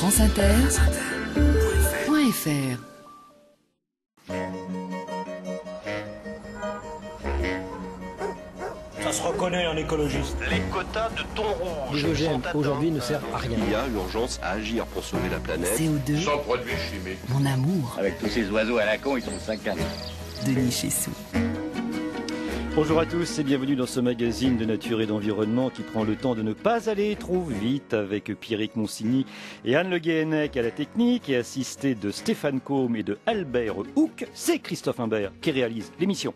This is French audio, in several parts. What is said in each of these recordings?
franceinter.fr. Ça se reconnaît en écologiste. Les quotas de thon rouge. Les OGM aujourd'hui ne servent à rien. Il y a urgence à agir pour sauver la planète. CO2. Sans produits chimiques. Mon amour. Avec tous ces oiseaux à la con, ils sont 50. Denis Chessou. Bonjour à tous et bienvenue dans ce magazine de nature et d'environnement qui prend le temps de ne pas aller trop vite avec Pierrick Monsigny et Anne Le Guéhennec à la technique et assisté de Stéphane Combe et de Albert Houck. C'est Christophe Imbert qui réalise l'émission.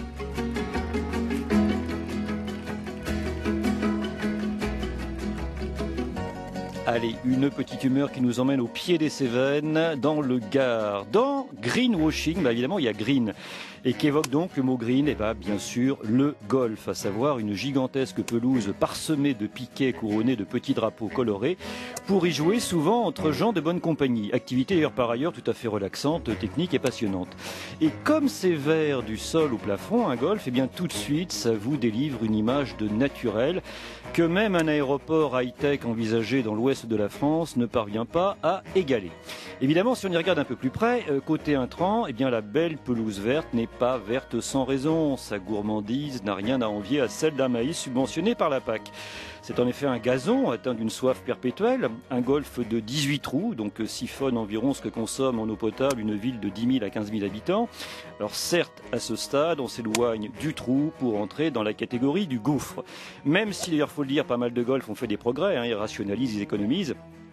Allez, une petite humeur qui nous emmène au pied des Cévennes, dans le Gard. Dans greenwashing, évidemment, il y a green. Et qu'évoque donc le mot green ? Bien sûr, le golf, à savoir une gigantesque pelouse parsemée de piquets couronnés de petits drapeaux colorés pour y jouer souvent entre gens de bonne compagnie. Activité d'ailleurs par ailleurs tout à fait relaxante, technique et passionnante. Et comme c'est vert du sol au plafond, un golf, tout de suite, ça vous délivre une image de naturel que même un aéroport high-tech envisagé dans l'ouest de la France ne parvient pas à égaler. Évidemment, si on y regarde un peu plus près, côté intrant, la belle pelouse verte n'est pas verte sans raison. Sa gourmandise n'a rien à envier à celle d'un maïs subventionné par la PAC. C'est en effet un gazon atteint d'une soif perpétuelle, un golf de 18 trous, donc siphonne environ ce que consomme en eau potable une ville de 10 000 à 15 000 habitants. Alors certes, à ce stade, on s'éloigne du trou pour entrer dans la catégorie du gouffre. Même si d'ailleurs, faut le dire, pas mal de golfs ont fait des progrès, ils rationalisent, ils économisent.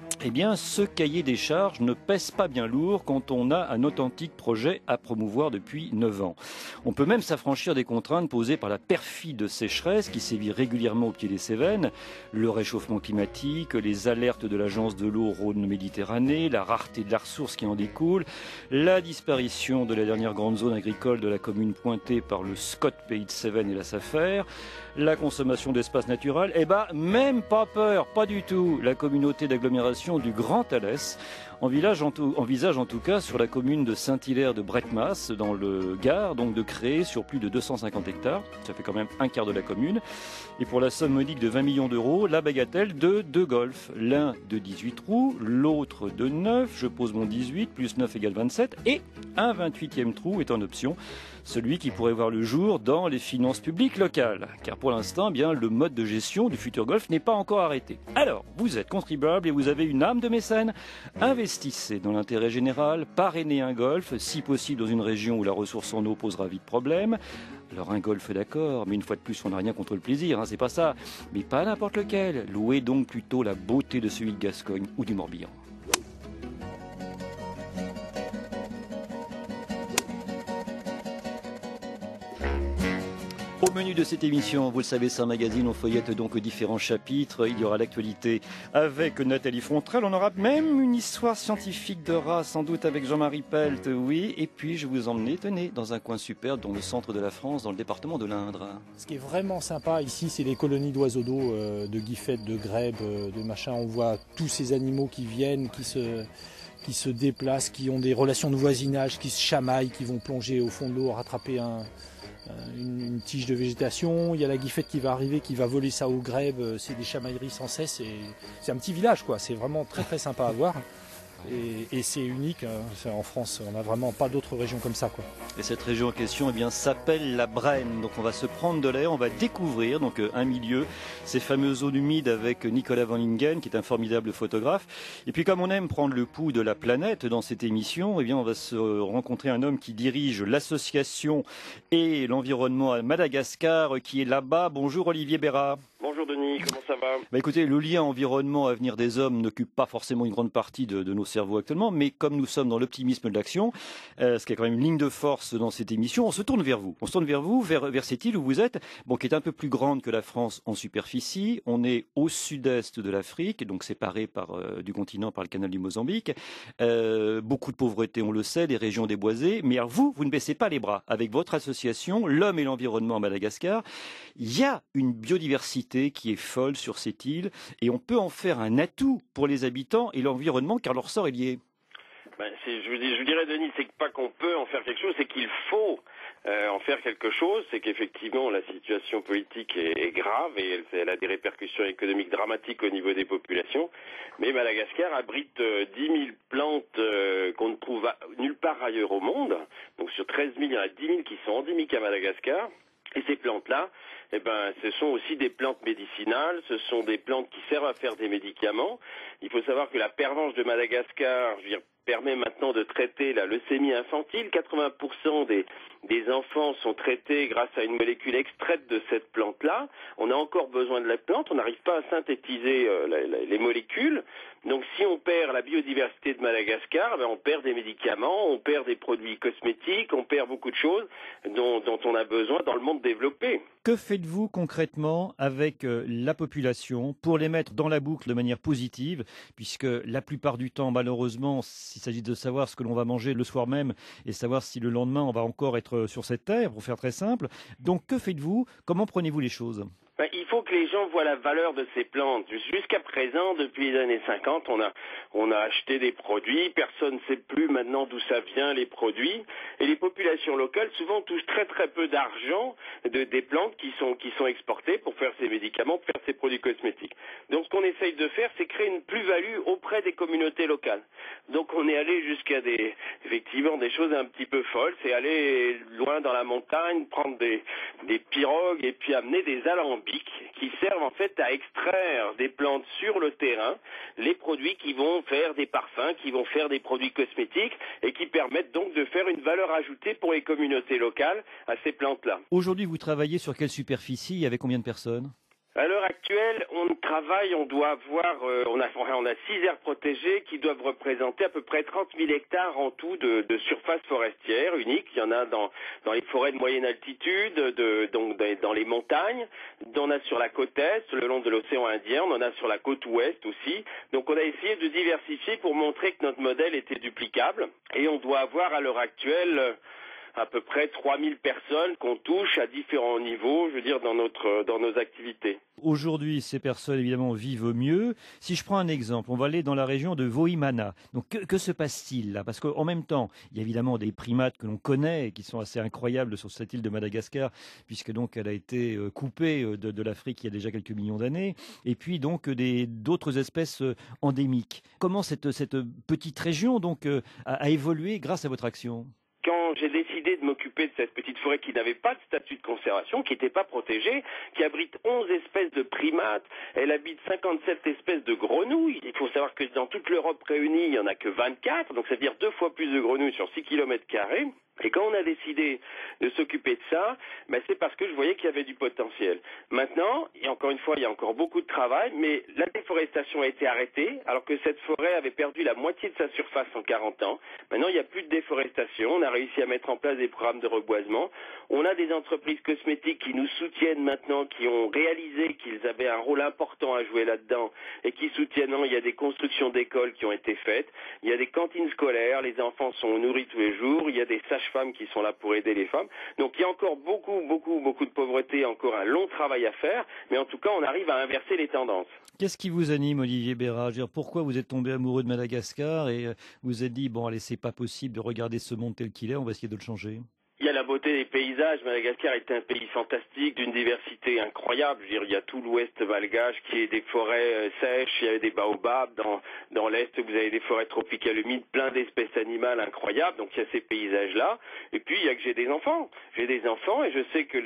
Ce cahier des charges ne pèse pas bien lourd quand on a un authentique projet à promouvoir depuis 9 ans. On peut même s'affranchir des contraintes posées par la perfide sécheresse qui sévit régulièrement au pied des Cévennes, le réchauffement climatique, les alertes de l'agence de l'eau Rhône-Méditerranée, la rareté de la ressource qui en découle, la disparition de la dernière grande zone agricole de la commune pointée par le SCOT Pays de Cévennes et la SAFER, la consommation d'espace naturel, même pas peur, pas du tout. La communauté d'agglomération du Grand Alès envisage en tout cas sur la commune de Saint-Hilaire de Bretmas dans le Gard, donc de créer sur plus de 250 hectares, ça fait quand même un quart de la commune, et pour la somme modique de 20 millions d'euros, la bagatelle de 2 golfs, l'un de 18 trous, l'autre de 9, je pose mon 18, plus 9 égale 27, et un 28e trou est en option, celui qui pourrait voir le jour dans les finances publiques locales, car pour l'instant, le mode de gestion du futur golf n'est pas encore arrêté. Alors, vous êtes contribuable et vous avez une âme de mécène, investissez dans l'intérêt général, parrainez un golf, si possible dans une région où la ressource en eau posera vite problème. Alors un golf d'accord, mais une fois de plus on n'a rien contre le plaisir, c'est pas ça, mais pas n'importe lequel. Louez donc plutôt la beauté de celui de Gascogne ou du Morbihan. Au menu de cette émission, vous le savez, c'est un magazine, on feuillette donc différents chapitres. Il y aura l'actualité avec Nathalie Fontrelle. On aura même une histoire scientifique de rats, sans doute avec Jean-Marie Pelt, oui. Et puis, je vous emmener, dans un coin superbe, dans le centre de la France, dans le département de l'Indre. Ce qui est vraiment sympa ici, c'est les colonies d'oiseaux d'eau, de guiffettes, de grèbes, de machins. On voit tous ces animaux qui viennent, qui se déplacent, qui ont des relations de voisinage, qui se chamaillent, qui vont plonger au fond de l'eau, rattraper une tige de végétation. Il y a la guiffette qui va arriver, qui va voler ça aux grèbes. C'est des chamailleries sans cesse. C'est un petit village, quoi. C'est vraiment très très sympa à voir. Et c'est unique, en France, on n'a vraiment pas d'autres régions comme ça, quoi. Et cette région en question s'appelle la Brenne. Donc on va se prendre de l'air, on va découvrir un milieu, ces fameuses zones humides avec Nicolas Van Lingen qui est un formidable photographe. Et puis comme on aime prendre le pouls de la planète dans cette émission, on va se rencontrer un homme qui dirige l'association et l'environnement à Madagascar qui est là-bas. Bonjour Olivier Bérat. Bonjour Denis, comment ça va ? Écoutez, le lien environnement-avenir des hommes n'occupe pas forcément une grande partie de nos cerveaux actuellement, mais comme nous sommes dans l'optimisme de l'action, ce qui est quand même une ligne de force dans cette émission, on se tourne vers vous. On se tourne vers vous, vers cette île où vous êtes, qui est un peu plus grande que la France en superficie. On est au sud-est de l'Afrique, donc séparé du continent par le canal du Mozambique. Beaucoup de pauvreté, on le sait, des régions déboisées. Mais vous ne baissez pas les bras. Avec votre association, l'homme et l'environnement à Madagascar, il y a une biodiversité qui est folle sur cette île et on peut en faire un atout pour les habitants et l'environnement car leur sort est lié. Je vous dirais Denis, c'est pas qu'on peut en faire quelque chose, c'est qu'il faut en faire quelque chose. C'est qu'effectivement la situation politique est grave et elle a des répercussions économiques dramatiques au niveau des populations. Mais Madagascar abrite 10 000 plantes qu'on ne trouve nulle part ailleurs au monde. Donc sur 13 000, il y en a 10 000 qui sont endémiques à Madagascar. Et ces plantes-là, ce sont aussi des plantes médicinales, ce sont des plantes qui servent à faire des médicaments. Il faut savoir que la pervenche de Madagascar, permet maintenant de traiter la leucémie infantile. 80% des enfants sont traités grâce à une molécule extraite de cette plante-là. On a encore besoin de la plante, on n'arrive pas à synthétiser les molécules. Donc si on perd la biodiversité de Madagascar, on perd des médicaments, on perd des produits cosmétiques, on perd beaucoup de choses dont on a besoin dans le monde développé. Que faites-vous concrètement avec la population pour les mettre dans la boucle de manière positive, puisque la plupart du temps, malheureusement, s'il s'agit de savoir ce que l'on va manger le soir même et savoir si le lendemain on va encore être sur cette terre, pour faire très simple. Donc que faites-vous? Comment prenez-vous les choses? Il faut que les gens voient la valeur de ces plantes. Jusqu'à présent, depuis les années 50, on a acheté des produits, personne ne sait plus maintenant d'où ça vient les produits, et les populations locales souvent touchent très très peu d'argent des plantes qui sont exportées pour faire ces médicaments, pour faire ces produits cosmétiques. Donc ce qu'on essaye de faire, c'est créer une plus-value auprès des communautés locales. Donc on est allé jusqu'à effectivement des choses un petit peu folles, c'est aller loin dans la montagne, prendre des pirogues et puis amener des alambics qui servent en fait à extraire des plantes sur le terrain, les produits qui vont faire des parfums, qui vont faire des produits cosmétiques et qui permettent donc de faire une valeur ajoutée pour les communautés locales à ces plantes-là. Aujourd'hui, vous travaillez sur quelle superficie et avec combien de personnes? À l'heure actuelle, on doit avoir, on a 6 aires protégées qui doivent représenter à peu près 30 000 hectares en tout de surface forestière unique. Il y en a dans les forêts de moyenne altitude, donc dans les montagnes. On a sur la côte est, le long de l'océan Indien. On en a sur la côte ouest aussi. Donc on a essayé de diversifier pour montrer que notre modèle était duplicable. Et on doit avoir à l'heure actuelle à peu près 3000 personnes qu'on touche à différents niveaux, dans nos activités. Aujourd'hui, ces personnes, évidemment, vivent mieux. Si je prends un exemple, on va aller dans la région de Vohimana. Donc, que se passe-t-il là? Parce qu'en même temps, il y a évidemment des primates que l'on connaît et qui sont assez incroyables sur cette île de Madagascar, puisque donc elle a été coupée de l'Afrique il y a déjà quelques millions d'années. Et puis donc d'autres espèces endémiques. Comment cette petite région donc a évolué grâce à votre action? Quand j'ai décidé de m'occuper de cette petite forêt qui n'avait pas de statut de conservation, qui n'était pas protégée, qui abrite 11 espèces de primates, elle habite 57 espèces de grenouilles. Il faut savoir que dans toute l'Europe réunie, il n'y en a que 24, donc ça veut dire 2 fois plus de grenouilles sur 6 km². Et quand on a décidé de s'occuper de ça, c'est parce que je voyais qu'il y avait du potentiel. Maintenant, et encore une fois, il y a encore beaucoup de travail, mais la déforestation a été arrêtée, alors que cette forêt avait perdu la moitié de sa surface en 40 ans. Maintenant, il n'y a plus de déforestation. On a réussi à mettre en place des programmes de reboisement. On a des entreprises cosmétiques qui nous soutiennent maintenant, qui ont réalisé qu'ils avaient un rôle important à jouer là-dedans et qui soutiennent. Il y a des constructions d'écoles qui ont été faites. Il y a des cantines scolaires. Les enfants sont nourris tous les jours. Il y a des sages-femmes qui sont là pour aider les femmes. Donc il y a encore beaucoup de pauvreté, encore un long travail à faire, mais en tout cas on arrive à inverser les tendances. Qu'est-ce qui vous anime, Olivier Béra? Pourquoi vous êtes tombé amoureux de Madagascar et vous vous êtes dit, bon allez, c'est pas possible de regarder ce monde tel qu'il est, on va essayer de le changer? Il y a la beauté des paysages. Madagascar est un pays fantastique, d'une diversité incroyable. Il y a tout l'ouest malgache qui est des forêts sèches, il y a des baobabs. Dans l'est, vous avez des forêts tropicales humides, plein d'espèces animales incroyables. Donc il y a ces paysages-là. Et puis il y a que j'ai des enfants. J'ai des enfants et je sais que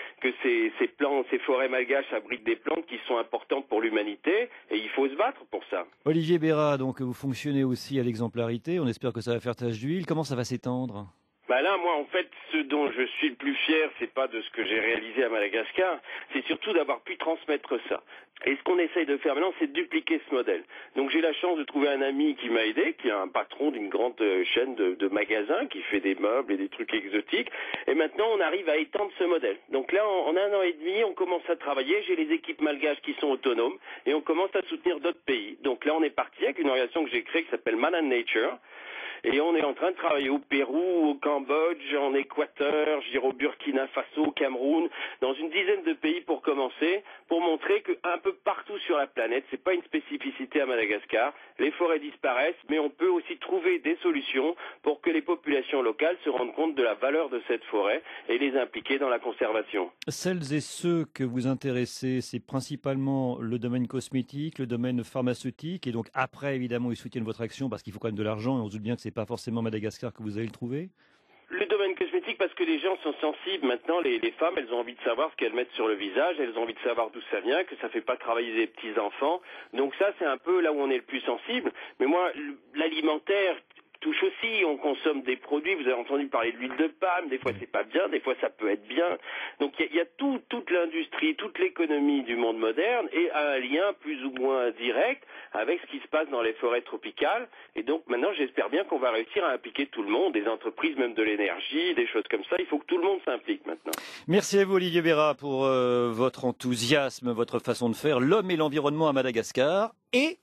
ces forêts malgaches abritent des plantes qui sont importantes pour l'humanité et il faut se battre pour ça. Olivier Béra, donc vous fonctionnez aussi à l'exemplarité. On espère que ça va faire tache d'huile. Comment ça va s'étendre? Là, moi, en fait, ce dont je suis le plus fier, c'est pas de ce que j'ai réalisé à Madagascar, c'est surtout d'avoir pu transmettre ça. Et ce qu'on essaye de faire maintenant, c'est de dupliquer ce modèle. Donc j'ai la chance de trouver un ami qui m'a aidé, qui est un patron d'une grande chaîne de magasins, qui fait des meubles et des trucs exotiques. Et maintenant, on arrive à étendre ce modèle. Donc là, en 1 an et demi, on commence à travailler. J'ai les équipes malgaches qui sont autonomes et on commence à soutenir d'autres pays. Donc là, on est parti avec une organisation que j'ai créée qui s'appelle Man and Nature. Et on est en train de travailler au Pérou, au Cambodge, en Équateur, je dirais au Burkina Faso, au Cameroun, dans une dizaine de pays pour commencer, pour montrer qu'un peu partout sur la planète, c'est pas une spécificité à Madagascar, les forêts disparaissent, mais on peut aussi trouver des solutions pour que les populations locales se rendent compte de la valeur de cette forêt et les impliquer dans la conservation. Celles et ceux que vous intéressez, c'est principalement le domaine cosmétique, le domaine pharmaceutique, et donc après, évidemment, ils soutiennent votre action parce qu'il faut quand même de l'argent, et on se doute bien que c'est pas forcément Madagascar que vous allez le trouver. Le domaine cosmétique, parce que les gens sont sensibles. Maintenant, les femmes, elles ont envie de savoir ce qu'elles mettent sur le visage, elles ont envie de savoir d'où ça vient, que ça fait pas travailler des petits-enfants. Donc ça, c'est un peu là où on est le plus sensible. Mais moi, l'alimentaire touche aussi, on consomme des produits, vous avez entendu parler de l'huile de palme, des fois c'est pas bien, des fois ça peut être bien. Donc il y a toute l'industrie, toute l'économie du monde moderne et un lien plus ou moins direct avec ce qui se passe dans les forêts tropicales. Et donc maintenant j'espère bien qu'on va réussir à impliquer tout le monde, des entreprises, même de l'énergie, des choses comme ça. Il faut que tout le monde s'implique maintenant. Merci à vous Olivier Béra pour votre enthousiasme, votre façon de faire, l'homme et l'environnement à Madagascar. Et...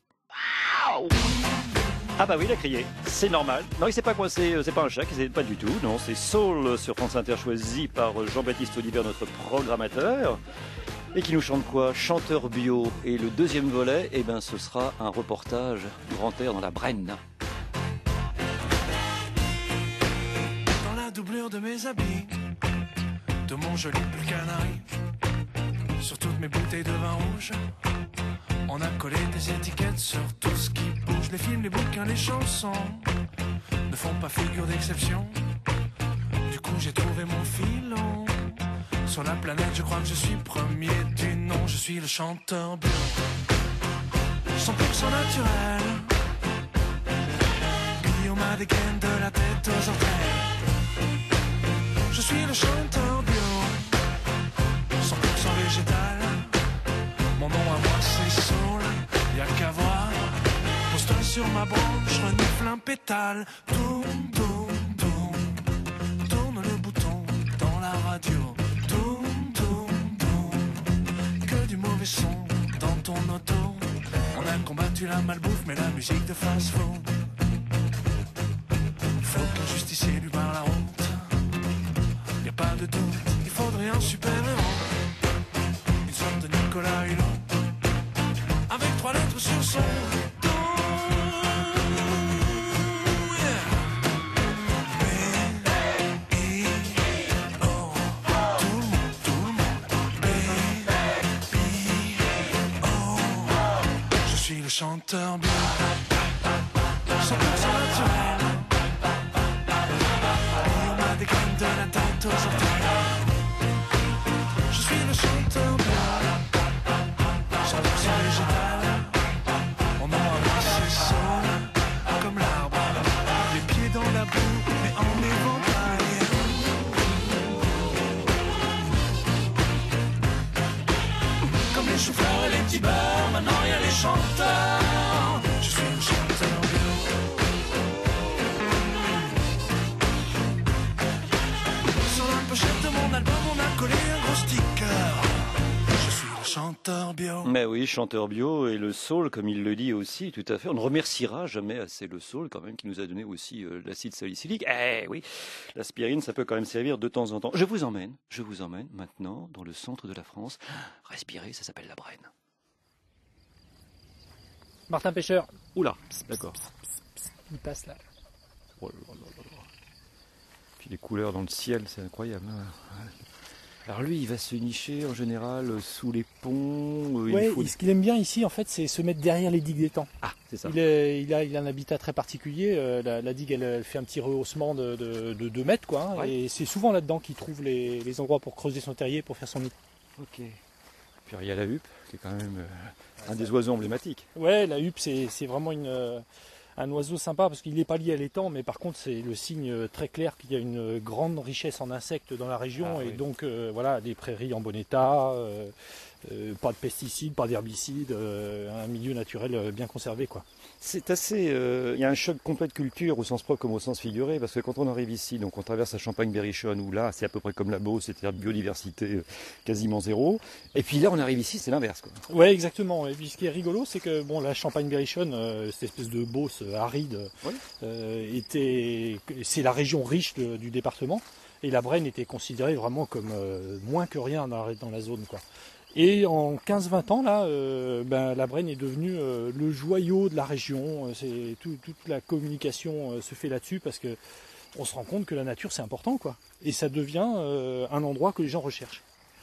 Ah bah oui, il a crié, c'est normal. Non, il s'est pas coincé, c'est pas un chat, c'est pas du tout. Non, c'est Soul sur France Inter, choisi par Jean-Baptiste Oliver, notre programmateur. Et qui nous chante quoi? Chanteur bio. Et le deuxième volet, eh ben, ce sera un reportage grand air dans la Brenne. Dans la doublure de mes habits, de mon joli pull canari, sur toutes mes bouteilles de vin rouge, on a collé des étiquettes sur tout ce qui bouge. Les films, les bouquins, les chansons ne font pas figure d'exception. Du coup j'ai trouvé mon filon. Sur la planète je crois que je suis premier du nom. Je suis le chanteur bio, 100% naturel, Guillaume a des gaines de la tête aux orteils. Je suis le chanteur bio, 100% végétal. Mon nom à moi c'est Soul, y'a qu'à voir. Pose-toi sur ma branche, renifle un pétale. Tourne, tourne, tourne, tourne le bouton dans la radio. Tourne, tourne, tourne, que du mauvais son dans ton auto. On a combattu la malbouffe mais la musique de fast-food. Faut qu'un justicier lui barre la route. Y'a pas de doute, il faudrait un super-héros, une sorte de Nicolas Hulot, avec 3 lettres sur son dos. Yeah. B-I-O. Tout le monde. B-I-O. Je suis le chanteur bio, 100% naturel. On a des graines de la tête aux orteils. Je suis le chanteur bio, 100% végétal. Mon nom à moi c'est Soul, comme l'arbre, les pieds dans la boue, mais en éventail. Comme les chauffeurs et les petits beurs, maintenant y a les chanteurs. Je suis le chanteur bio. Sur la pochette de mon album, on a collé un gros sticker. Je suis le chanteur bio. Mais oui, chanteur bio et le Soul, comme il le dit aussi, tout à fait. On ne remerciera jamais assez le Soul, quand même, qui nous a donné aussi l'acide salicylique. Eh oui, l'aspirine, ça peut quand même servir de temps en temps. Je vous emmène maintenant dans le centre de la France. Respirer, ça s'appelle la Brenne. Martin Pêcheur. Oula, d'accord. Il passe là. Oh là là là là. Puis les couleurs dans le ciel, c'est incroyable. Alors lui, il va se nicher en général sous les ponts. Oui, ce qu'il aime bien ici, en fait, c'est se mettre derrière les digues d'étang. Ah, c'est ça. Il a un habitat très particulier. La digue, elle fait un petit rehaussement de 2 mètres, quoi. Hein, ouais. Et c'est souvent là-dedans qu'il trouve les endroits pour creuser son terrier, pour faire son nid. Ok. Puis il y a la huppe, qui est quand même un des oiseaux emblématiques. Ouais, la huppe, c'est vraiment un oiseau sympa parce qu'il n'est pas lié à l'étang, mais par contre c'est le signe très clair qu'il y a une grande richesse en insectes dans la région. Ah, et oui. donc voilà, des prairies en bon état, pas de pesticides, pas d'herbicides, un milieu naturel bien conservé, quoi. C'est assez. Il y a un choc complet de culture au sens propre comme au sens figuré, parce que quand on arrive ici, donc on traverse la Champagne-Berrichonne, où là c'est à peu près comme la Beauce, c'est-à-dire biodiversité quasiment zéro. Et puis là on arrive ici, c'est l'inverse, quoi. Ouais, exactement. Et puis ce qui est rigolo, c'est que bon, la Champagne-Berrichonne, cette espèce de Beauce aride, c'est la région riche du département. Et la Brenne était considérée vraiment comme moins que rien dans la zone, quoi. Et en 15-20 ans, là, la Brenne est devenue le joyau de la région. Toute la communication se fait là-dessus parce que on se rend compte que la nature c'est important, quoi. Et ça devient un endroit que les gens recherchent.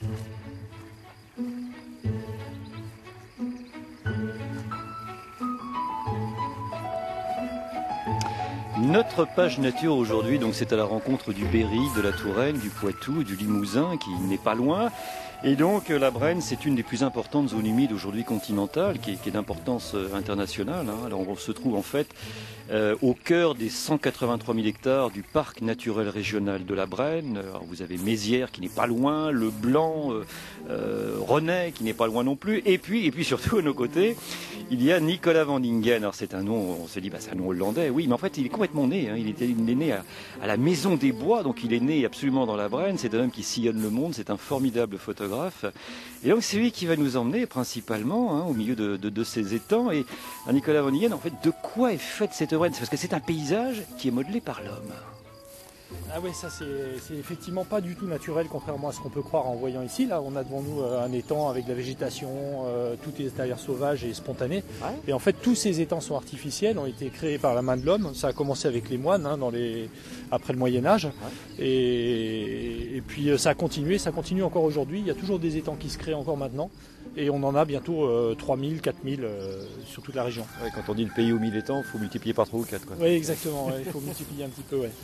Notre page nature aujourd'hui, donc c'est à la rencontre du Berry, de la Touraine, du Poitou, du Limousin, qui n'est pas loin. Et donc la Brenne, c'est une des plus importantes zones humides aujourd'hui continentales, qui est d'importance internationale. Alors on se trouve en fait au cœur des 183 000 hectares du parc naturel régional de la Brenne. Alors, vous avez Mézières qui n'est pas loin, Le Blanc, René qui n'est pas loin non plus. Et puis surtout à nos côtés, il y a Nicolas van Dingen. Alors c'est un nom, on se dit c'est un nom hollandais, oui, mais en fait il est complètement né. Il est né à la Maison des Bois, donc il est né absolument dans la Brenne. C'est un homme qui sillonne le monde, c'est un formidable photographe. Et donc c'est lui qui va nous emmener principalement au milieu de ces étangs. Et Nicolas van Dingen, en fait, de quoi est faite cette Brenne? C'est parce que c'est un paysage qui est modelé par l'homme. Ah ouais, ça c'est effectivement pas du tout naturel, contrairement à ce qu'on peut croire en voyant ici. Là, on a devant nous un étang avec de la végétation, tout est d'ailleurs sauvage et spontané. Ouais. Et en fait, tous ces étangs sont artificiels, ont été créés par la main de l'homme. Ça a commencé avec les moines après le Moyen-Âge. Ouais. Et puis ça a continué, ça continue encore aujourd'hui. Il y a toujours des étangs qui se créent encore maintenant. Et on en a bientôt 3000, 4000 sur toute la région. Ouais, quand on dit le pays aux 1000 étangs, il faut multiplier par 3 ou 4. Oui, exactement, il faut multiplier un petit peu. Ouais.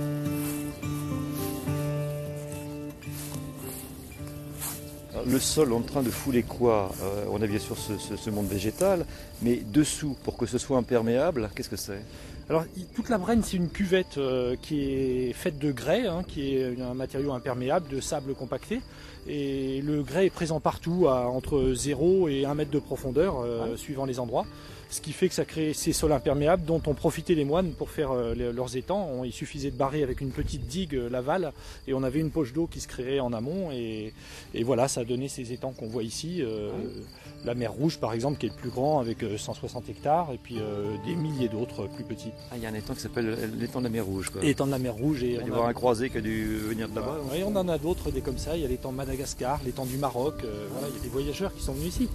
Alors, le sol en train de fouler quoi? On a bien sûr ce monde végétal, mais dessous, pour que ce soit imperméable, qu'est-ce que c'est? Alors toute la Brenne, c'est une cuvette qui est faite de grès, qui est un matériau imperméable, de sable compacté. Et le grès est présent partout, entre 0 et 1 mètre de profondeur, suivant les endroits. Ce qui fait que ça crée ces sols imperméables dont ont profité les moines pour faire leurs étangs. Il suffisait de barrer avec une petite digue l'aval et on avait une poche d'eau qui se créait en amont. Et voilà, ça a donné ces étangs qu'on voit ici. La mer Rouge par exemple qui est le plus grand avec 160 hectares et puis des milliers d'autres plus petits. Ah, il y a un étang qui s'appelle l'étang de la mer Rouge, quoi. L'étang de la mer Rouge. Il va y avoir un croisé qui a dû venir de là-bas. Oui, on en a d'autres des comme ça. Il y a l'étang de Madagascar, l'étang du Maroc. Voilà, il y a des voyageurs qui sont venus ici.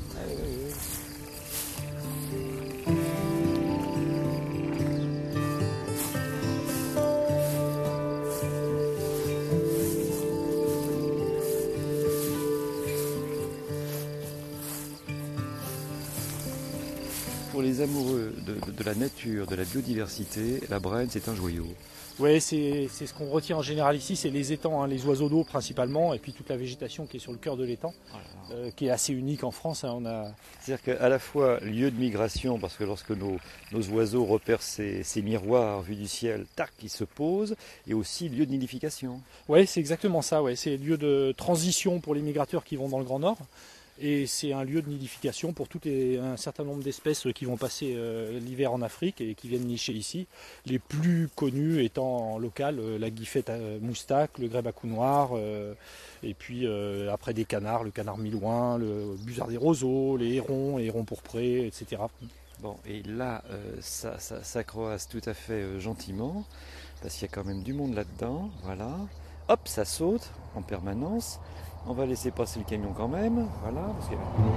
Pour les amoureux de la nature, de la biodiversité, la Brenne, c'est un joyau. Oui, c'est ce qu'on retient en général ici, c'est les étangs, les oiseaux d'eau principalement, et puis toute la végétation qui est sur le cœur de l'étang, qui est assez unique en France. C'est-à-dire qu'à la fois lieu de migration, parce que lorsque nos oiseaux repèrent ces miroirs vus du ciel, tac, ils se posent, et aussi lieu de nidification. Oui, c'est exactement ça, c'est lieu de transition pour les migrateurs qui vont dans le Grand Nord. Et c'est un lieu de nidification pour un certain nombre d'espèces qui vont passer l'hiver en Afrique et qui viennent nicher ici. Les plus connus étant en local la guifette moustaque, le grèbe à cou noir, et puis après des canards, le canard milouin, le busard des roseaux, les hérons pourprés, etc. Bon, et là, ça croise tout à fait gentiment, parce qu'il y a quand même du monde là-dedans, voilà. Hop, ça saute en permanence. On va laisser passer le camion quand même, voilà. Parce que...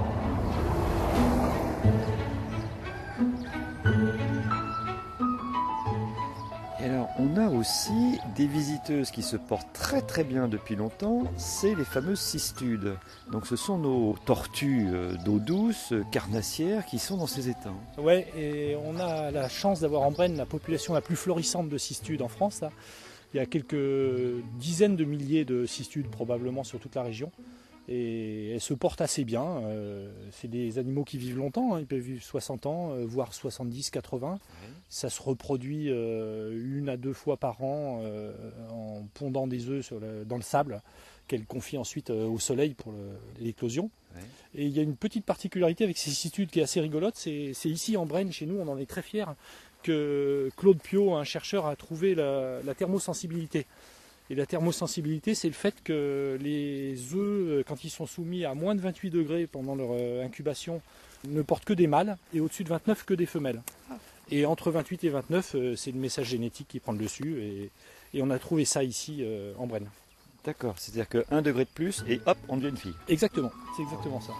Et alors, on a aussi des visiteuses qui se portent très très bien depuis longtemps, c'est les fameuses cistudes. Donc ce sont nos tortues d'eau douce, carnassières, qui sont dans ces étangs. Ouais, et on a la chance d'avoir en Brenne la population la plus florissante de cistudes en France, là. Il y a quelques dizaines de milliers de cistudes probablement sur toute la région et elles se portent assez bien. C'est des animaux qui vivent longtemps, ils peuvent vivre 60 ans, voire 70, 80. Ça se reproduit 1 à 2 fois par an en pondant des œufs dans le sable qu'elle confie ensuite au soleil pour l'éclosion. Ouais. Et il y a une petite particularité avec ces cécistudes qui est assez rigolote, c'est ici en Brenne, chez nous, on en est très fiers, que Claude Piot, un chercheur, a trouvé la thermosensibilité. Et la thermosensibilité, c'est le fait que les œufs, quand ils sont soumis à moins de 28 degrés pendant leur incubation, ne portent que des mâles, et au-dessus de 29 que des femelles. Et entre 28 et 29, c'est le message génétique qui prend le dessus, et on a trouvé ça ici en Brenne. D'accord, c'est-à-dire que 1 degré de plus et hop, on devient une fille. Exactement, c'est exactement ça.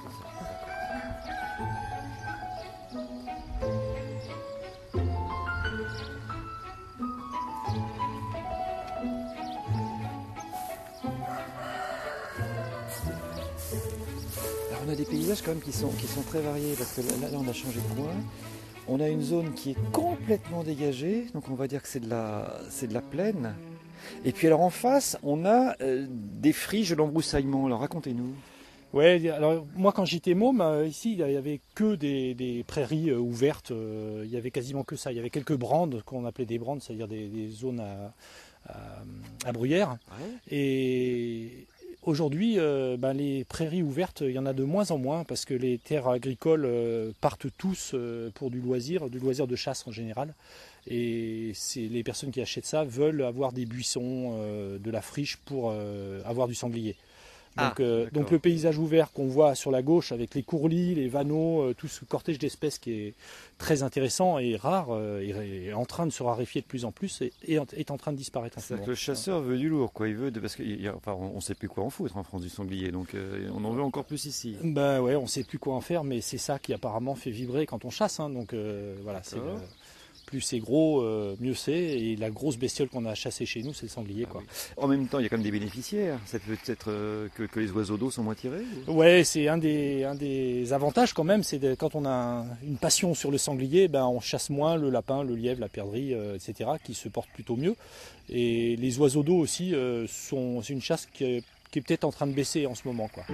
Alors on a des paysages quand même qui sont très variés, parce que là on a changé de coin. On a une zone qui est complètement dégagée, donc on va dire que c'est de la plaine. Et puis alors en face, on a des friches de l'embroussaillement. Alors racontez-nous. Ouais, alors moi quand j'étais môme, ici il y avait que des prairies ouvertes, il y avait quasiment que ça. Il y avait quelques brandes qu'on appelait des brandes, c'est-à-dire des zones à bruyère. Ouais. Et aujourd'hui, les prairies ouvertes, il y en a de moins en moins parce que les terres agricoles partent tous pour du loisir de chasse en général. Et les personnes qui achètent ça veulent avoir des buissons, de la friche pour avoir du sanglier. Donc le paysage ouvert qu'on voit sur la gauche avec les courlis, les vanneaux, tout ce cortège d'espèces qui est très intéressant et rare, est en train de se raréfier de plus en plus et est en train de disparaître en ce moment. Le chasseur veut du lourd, quoi. Il veut parce qu'on ne sait plus quoi en foutre en France du sanglier, donc on en veut encore plus ici. Ben ouais, on ne sait plus quoi en faire, mais c'est ça qui apparemment fait vibrer quand on chasse. Donc voilà, plus c'est gros, mieux c'est. Et la grosse bestiole qu'on a chassée chez nous, c'est le sanglier. Quoi. Oui. En même temps, il y a quand même des bénéficiaires. Ça peut être que les oiseaux d'eau sont moins tirés. Ouais, c'est un des avantages quand même. C'est quand on a une passion sur le sanglier, on chasse moins le lapin, le lièvre, la perdrix, etc., qui se portent plutôt mieux. Et les oiseaux d'eau aussi, c'est une chasse qui est peut-être en train de baisser en ce moment. Quoi.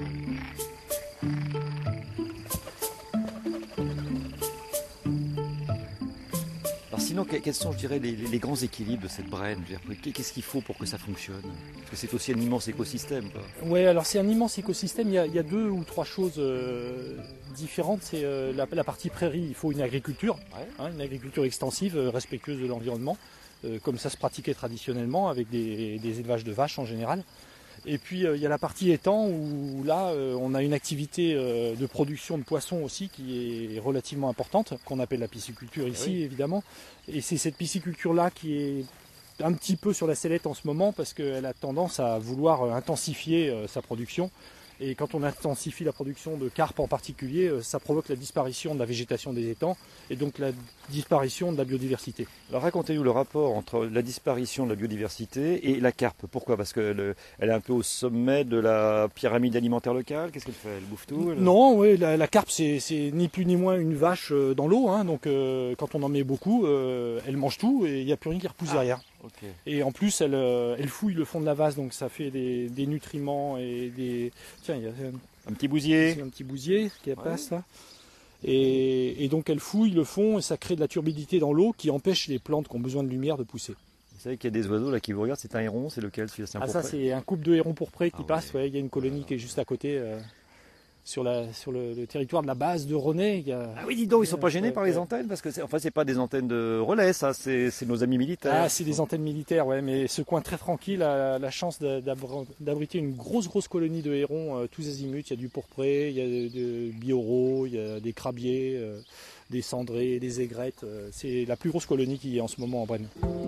Sinon, quels sont, je dirais, les grands équilibres de cette Brenne? Qu'est-ce qu'il faut pour que ça fonctionne? Parce que c'est aussi un immense écosystème. Oui, alors c'est un immense écosystème. Il y a 2 ou 3 choses différentes. C'est la partie prairie, il faut une agriculture, une agriculture extensive, respectueuse de l'environnement, comme ça se pratiquait traditionnellement avec des élevages de vaches en général. Et puis il y a la partie étang où là on a une activité de production de poissons aussi qui est relativement importante, qu'on appelle la pisciculture ici évidemment. Et c'est cette pisciculture là qui est un petit peu sur la sellette en ce moment parce qu'elle a tendance à vouloir intensifier sa production. Et quand on intensifie la production de carpes en particulier, ça provoque la disparition de la végétation des étangs et donc la disparition de la biodiversité. Alors racontez-nous le rapport entre la disparition de la biodiversité et la carpe. Pourquoi? Parce qu'elle est un peu au sommet de la pyramide alimentaire locale. Qu'est-ce qu'elle fait? Elle bouffe tout? Non, oui, la carpe c'est ni plus ni moins une vache dans l'eau. Donc quand on en met beaucoup, elle mange tout et il n'y a plus rien qui repousse derrière. Okay. Et en plus, elle fouille le fond de la vase, donc ça fait des nutriments et des... Tiens, il y a un petit bousier. Un petit bousier qui passe là. Et donc elle fouille le fond et ça crée de la turbidité dans l'eau qui empêche les plantes qui ont besoin de lumière de pousser. Vous savez qu'il y a des oiseaux là qui vous regardent, c'est un héron, c'est lequel celui-là? Ça c'est un couple de hérons pourprés qui passe, il y a une colonie qui est juste à côté. Sur le territoire de la base de René. Ah oui, dis donc, ils ne sont pas gênés par les antennes? Parce que c'est pas des antennes de relais, ça, c'est nos amis militaires. Ah, c'est des antennes militaires, ouais, mais ce coin très tranquille a la chance d'abriter une grosse colonie de hérons tous azimuts. Il y a du pourpré, il y a de bioraux, il y a des crabiers, des cendrés, des aigrettes. C'est la plus grosse colonie qui est en ce moment en Brenne.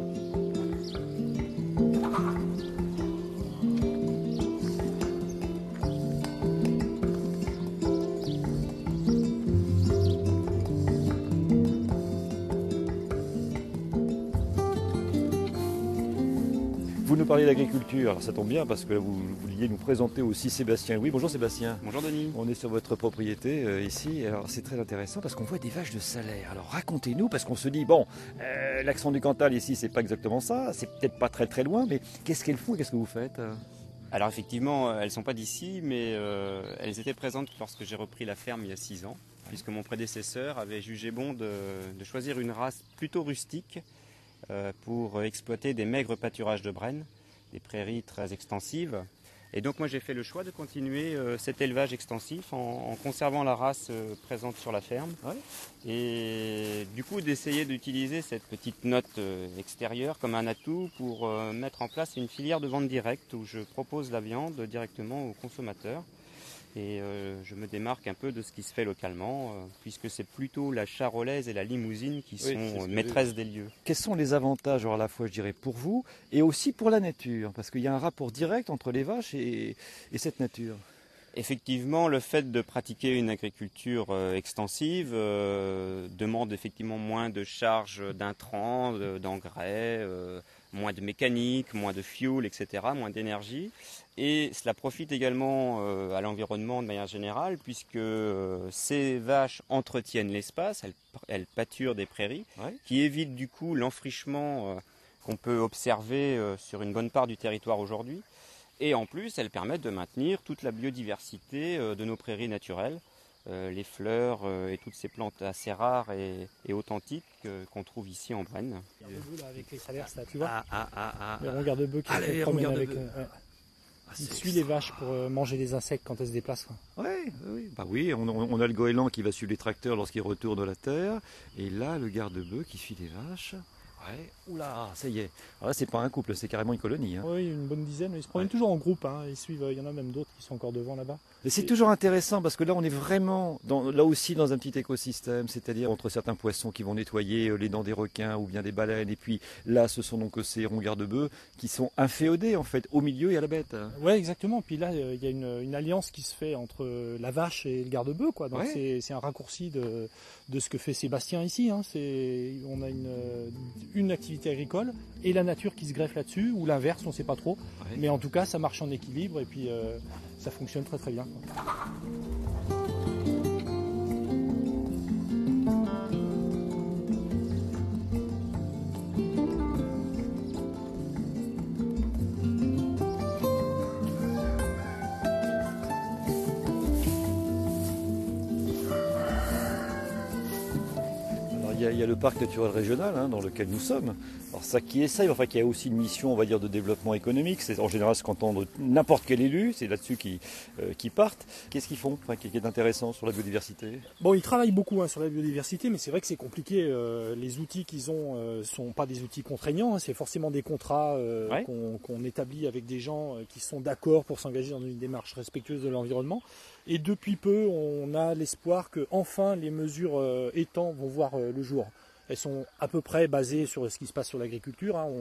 Vous nous parlez d'agriculture, alors ça tombe bien parce que vous vouliez nous présenter aussi Sébastien. Oui, bonjour Sébastien. Bonjour Denis. On est sur votre propriété ici, alors c'est très intéressant parce qu'on voit des vaches de salaire. Alors racontez-nous, parce qu'on se dit, l'accent du Cantal ici, c'est pas exactement ça, c'est peut-être pas très loin, mais qu'est-ce qu'elles font et qu'est-ce que vous faites? Alors effectivement, elles ne sont pas d'ici, mais elles étaient présentes lorsque j'ai repris la ferme il y a 6 ans, puisque mon prédécesseur avait jugé bon de choisir une race plutôt rustique pour exploiter des maigres pâturages de Brenne, des prairies très extensives, Et donc moi j'ai fait le choix de continuer cet élevage extensif en conservant la race présente sur la ferme. Ouais. Et du coup d'essayer d'utiliser cette petite note extérieure comme un atout pour mettre en place une filière de vente directe où je propose la viande directement aux consommateurs. Et je me démarque un peu de ce qui se fait localement, puisque c'est plutôt la charolaise et la limousine qui sont maîtresses des lieux. Quels sont les avantages, alors à la fois je dirais pour vous, et aussi pour la nature? Parce qu'il y a un rapport direct entre les vaches et cette nature. Effectivement, le fait de pratiquer une agriculture extensive demande effectivement moins de charges d'intrants, d'engrais, moins de mécanique, moins de fuel, etc., moins d'énergie. Et cela profite également à l'environnement de manière générale, puisque ces vaches entretiennent l'espace, elles pâturent des prairies, qui évitent du coup l'enfrichement qu'on peut observer sur une bonne part du territoire aujourd'hui. Et en plus, elles permettent de maintenir toute la biodiversité de nos prairies naturelles, les fleurs et toutes ces plantes assez rares et authentiques qu'on trouve ici en Brenne. Avec les salaires, ça, tu vois. Les ronds de qui se promènent avec. Il suit les vaches pour manger les insectes quand elles se déplacent. Oui, on a le goéland qui va suivre les tracteurs lorsqu'ils retournent de la terre. Et là, le garde-bœuf qui suit les vaches. Ouais, oula, ça y est. Alors là, c'est pas un couple, c'est carrément une colonie. Hein. Oui, une bonne dizaine. Ils se promènent toujours en groupe. Hein. Ils suivent. Il y en a même d'autres qui sont encore devant là-bas. Mais c'est toujours intéressant parce que là, on est vraiment là aussi dans un petit écosystème, c'est-à-dire entre certains poissons qui vont nettoyer les dents des requins ou bien des baleines, et puis là, ce sont donc ces ronds garde-bœufs qui sont inféodés en fait au milieu et à la bête. Ouais, exactement. Puis là, il y a une alliance qui se fait entre la vache et le garde-bœuf, quoi. Donc c'est un raccourci de ce que fait Sébastien ici. Hein. On a une activité agricole et la nature qui se greffe là-dessus, ou l'inverse, on ne sait pas trop. Ouais. Mais en tout cas, ça marche en équilibre et puis ça fonctionne très très bien. Il y a le parc naturel régional dans lequel nous sommes. Alors ça qui essaye, enfin qui a aussi une mission, on va dire, de développement économique. C'est en général ce qu'entend n'importe quel élu, c'est là-dessus qu'ils partent. Qu'est-ce qu'ils font, qui est intéressant sur la biodiversité? Bon, ils travaillent beaucoup sur la biodiversité, mais c'est vrai que c'est compliqué. Les outils qu'ils ont sont pas des outils contraignants, c'est forcément des contrats qu'on établit avec des gens qui sont d'accord pour s'engager dans une démarche respectueuse de l'environnement. Et depuis peu, on a l'espoir que enfin les mesures étangs vont voir le jour. Elles sont à peu près basées sur ce qui se passe sur l'agriculture. Hein.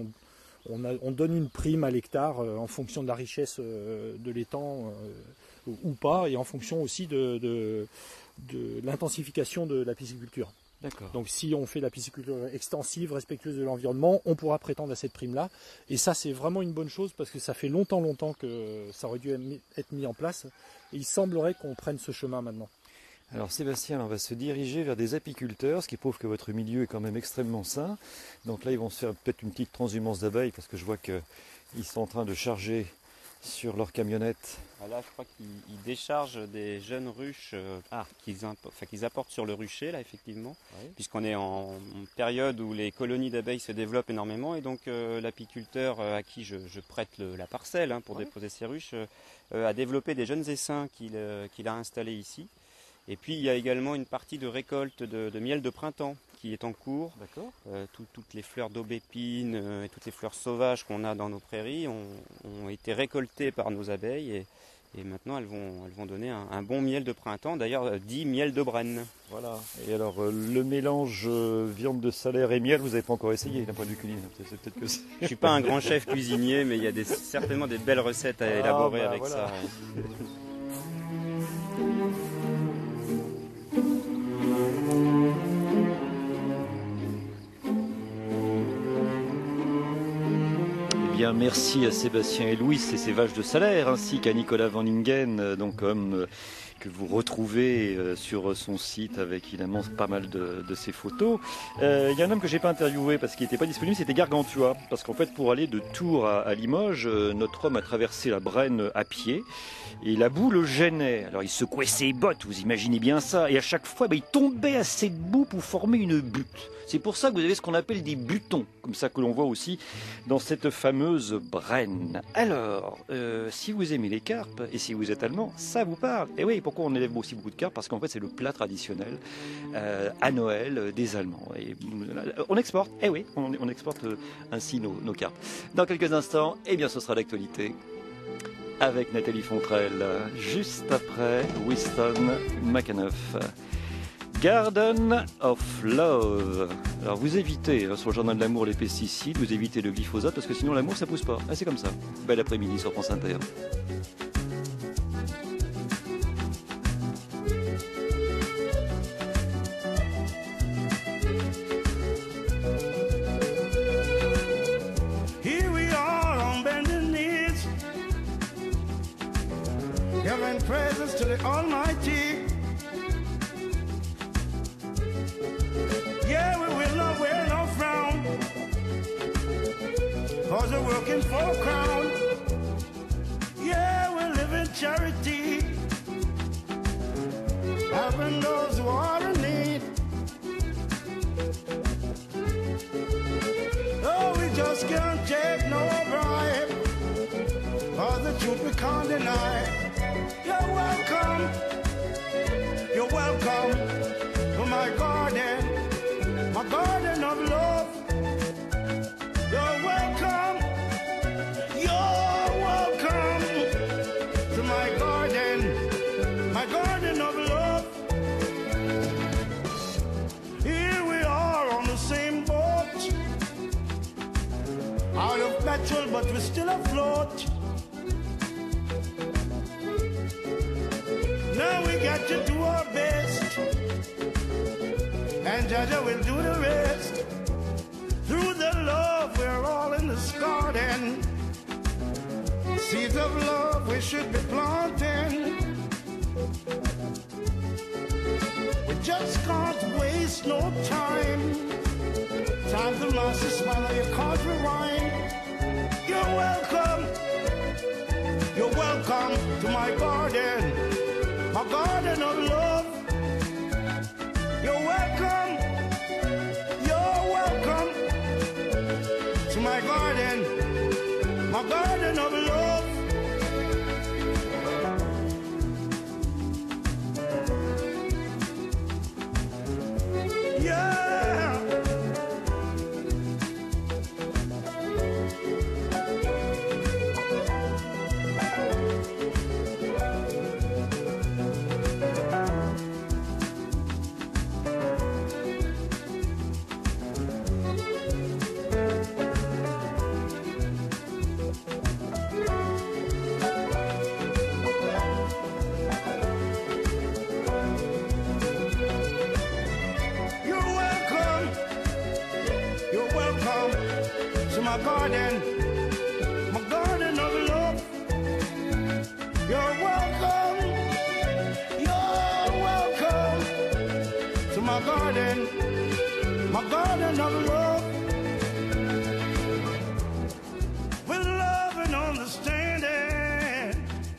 On donne une prime à l'hectare en fonction de la richesse de l'étang ou pas, et en fonction aussi de l'intensification de la pisciculture. D'accord. Donc si on fait la pisciculture extensive, respectueuse de l'environnement, on pourra prétendre à cette prime-là. Et ça, c'est vraiment une bonne chose parce que ça fait longtemps que ça aurait dû être mis en place. Et il semblerait qu'on prenne ce chemin maintenant. Alors Sébastien, on va se diriger vers des apiculteurs, ce qui prouve que votre milieu est quand même extrêmement sain. Donc là, ils vont se faire peut-être une petite transhumance d'abeilles parce que je vois qu'ils sont en train de charger sur leur camionnette. Là, je crois qu'ils déchargent des jeunes ruches qu'ils apportent sur le rucher, là, effectivement, puisqu'on est en période où les colonies d'abeilles se développent énormément, et donc l'apiculteur à qui je prête la parcelle pour déposer ses ruches a développé des jeunes essaims qu'il a installés ici. Et puis il y a également une partie de récolte de miel de printemps qui est en cours. D'accord. Toutes les fleurs d'aubépine et toutes les fleurs sauvages qu'on a dans nos prairies ont été récoltées par nos abeilles et maintenant elles vont donner un bon miel de printemps, d'ailleurs dit miel de Brenne. Voilà. Et alors le mélange viande de salaire et miel, vous n'avez pas encore essayé d'un point de vue culinaire? C'est peut-être que je suis pas un grand chef cuisinier, mais il y a certainement des belles recettes à élaborer avec voilà. Ça. Merci à Sébastien et Louis et ses vaches de salaire, ainsi qu'à Nicolas Van Ingen, que vous retrouvez sur son site avec évidemment pas mal de ses photos. Il y a un homme que j'ai pas interviewé parce qu'il n'était pas disponible, c'était Gargantua. Parce qu'en fait, pour aller de Tours à Limoges, notre homme a traversé la Brenne à pied et la boue le gênait. Alors il secouait ses bottes, vous imaginez bien ça, et à chaque fois, il tombait assez de boue pour former une butte. C'est pour ça que vous avez ce qu'on appelle des butons, comme ça que l'on voit aussi dans cette fameuse Brenne. Alors, si vous aimez les carpes, et si vous êtes allemand, ça vous parle. Et oui, pourquoi on élève aussi beaucoup de carpes? Parce qu'en fait, c'est le plat traditionnel à Noël des Allemands. Et on exporte, eh oui, on exporte ainsi nos carpes. Dans quelques instants, eh bien, ce sera l'actualité avec Nathalie Fontrelle, juste après Winston McAnuff. Garden of Love. Alors vous évitez sur le journal de l'amour les pesticides, vous évitez le glyphosate parce que sinon l'amour ça pousse pas. Ah, c'est comme ça. Bel après-midi sur France Inter. Here we are on bended knees, giving praises to the Almighty. Yeah, we will not wear no frown, cause we're working for a crown. Yeah, we live in charity, helping those who are in need. Oh, we just can't take no bribe, cause the truth we can't deny. You're welcome to my garden of love. You're welcome to my garden of love. Here we are on the same boat, out of petrol but we're still afloat. Now we got to do our best, and Jaja will do the rest. Through the love, we're all in this garden. Seeds of love we should be planting. We just can't waste no time. Time to last a smile, you can't rewind. You're welcome to my garden of love. You're welcome to my garden of love. Yeah. My garden of love. You're welcome to my garden of love. With love and understanding,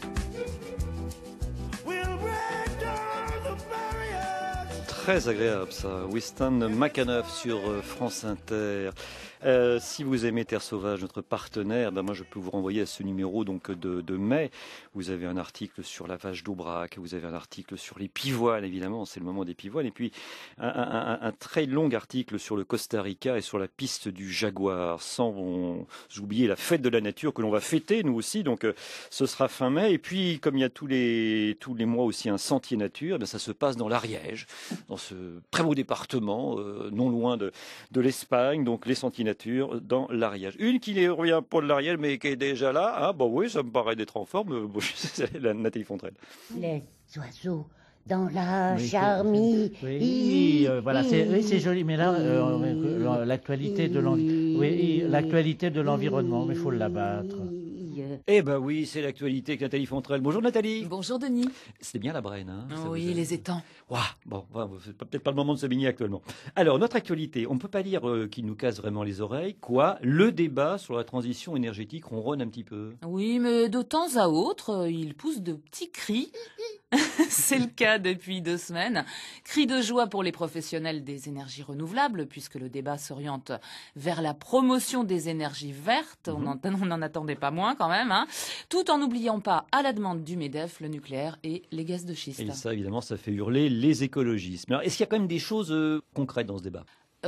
we'll break down the barriers. Très agréable ça, Winston McAnuff sur France Inter. Si vous aimez Terre Sauvage, notre partenaire, moi je peux vous renvoyer à ce numéro donc de mai. Vous avez un article sur la vache d'Aubrac, vous avez un article sur les pivoines, évidemment, c'est le moment des pivoines, et puis un très long article sur le Costa Rica et sur la piste du Jaguar, sans oublier la fête de la nature que l'on va fêter nous aussi. Donc ce sera fin mai. Et puis comme il y a tous les mois aussi un sentier nature, ça se passe dans l'Ariège, dans ce très beau département, non loin de l'Espagne, donc les sentiers nature dans l'Ariège. Une qui ne revient pas de l'Ariège mais qui est déjà là, hein, oui, ça me paraît d'être en forme, c'est la Nathalie Fontrelle. Les oiseaux dans la charmille. Oui, voilà, c'est joli, mais là, l'actualité de l'environnement, mais il faut l'abattre. Eh ben oui, c'est l'actualité avec Nathalie Fontrelle. Bonjour Nathalie. Bonjour Denis. C'est bien la Brenne, hein? Oui, les étangs. Ouah, bon, c'est peut-être pas le moment de se baigner actuellement. Alors, notre actualité, on ne peut pas dire qu'il nous casse vraiment les oreilles. Quoi? Le débat sur la transition énergétique ronronne un petit peu. Oui, mais de temps à autre, il pousse de petits cris. C'est le cas depuis 2 semaines. Cri de joie pour les professionnels des énergies renouvelables, puisque le débat s'oriente vers la promotion des énergies vertes. On n'en attendait pas moins quand même, hein. Tout en n'oubliant pas, à la demande du MEDEF, le nucléaire et les gaz de schiste. Et ça, évidemment, ça fait hurler les écologistes. Mais alors, est-ce qu'il y a quand même des choses concrètes dans ce débat ?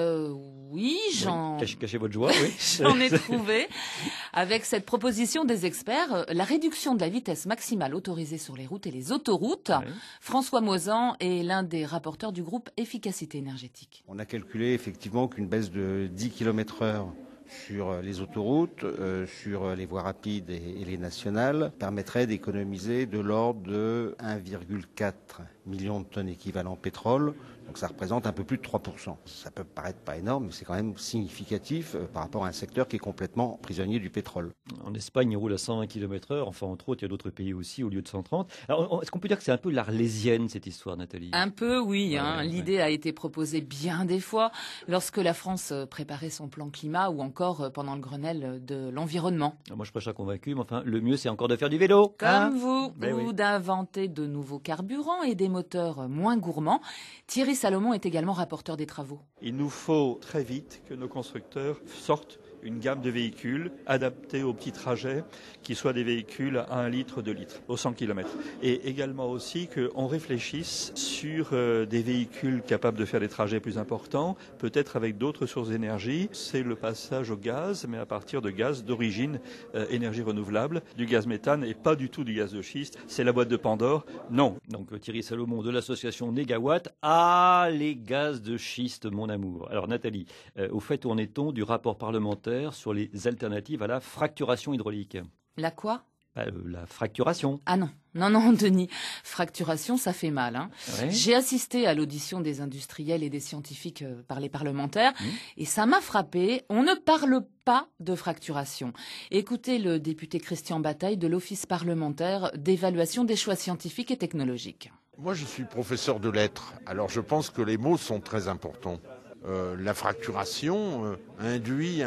Oui, Cachez votre joie, oui. J'en ai trouvé. Avec cette proposition des experts, la réduction de la vitesse maximale autorisée sur les routes et les autoroutes. Ouais. François Mauzan est l'un des rapporteurs du groupe Efficacité énergétique. On a calculé effectivement qu'une baisse de 10 km/h sur les autoroutes, sur les voies rapides et les nationales permettrait d'économiser de l'ordre de 1,4 million de tonnes équivalent pétrole. Donc ça représente un peu plus de 3%. Ça peut paraître pas énorme, mais c'est quand même significatif par rapport à un secteur qui est complètement prisonnier du pétrole. En Espagne, ils roulent à 120 km/h. Enfin, entre autres, il y a d'autres pays aussi au lieu de 130. Alors, est-ce qu'on peut dire que c'est un peu l'arlésienne, cette histoire, Nathalie ? Un peu, oui. L'idée a été proposée bien des fois lorsque la France préparait son plan climat ou encore pendant le Grenelle de l'environnement. Moi, je ne suis pas convaincu, mais enfin, le mieux, c'est encore de faire du vélo. Comme vous, ou d'inventer de nouveaux carburants et des moteurs moins gourmands. Thierry Salomon est également rapporteur des travaux. Il nous faut très vite que nos constructeurs sortent une gamme de véhicules adaptés aux petits trajets, qui soient des véhicules à 1 litre, 2 litres, au 100 km. Et également aussi qu'on réfléchisse sur des véhicules capables de faire des trajets plus importants, peut-être avec d'autres sources d'énergie. C'est le passage au gaz, mais à partir de gaz d'origine énergie renouvelable, du gaz méthane et pas du tout du gaz de schiste. C'est la boîte de Pandore, non. Donc Thierry Salomon de l'association Négawatt, les gaz de schiste, mon amour. Alors Nathalie, au fait, où en est-on du rapport parlementaire sur les alternatives à la fracturation hydraulique ? La quoi ? La fracturation. Ah non, Denis. Fracturation, ça fait mal. Hein. Ouais. J'ai assisté à l'audition des industriels et des scientifiques par les parlementaires et ça m'a frappé. On ne parle pas de fracturation. Écoutez le député Christian Bataille de l'Office parlementaire d'évaluation des choix scientifiques et technologiques. Moi, je suis professeur de lettres, alors je pense que les mots sont très importants. La fracturation induit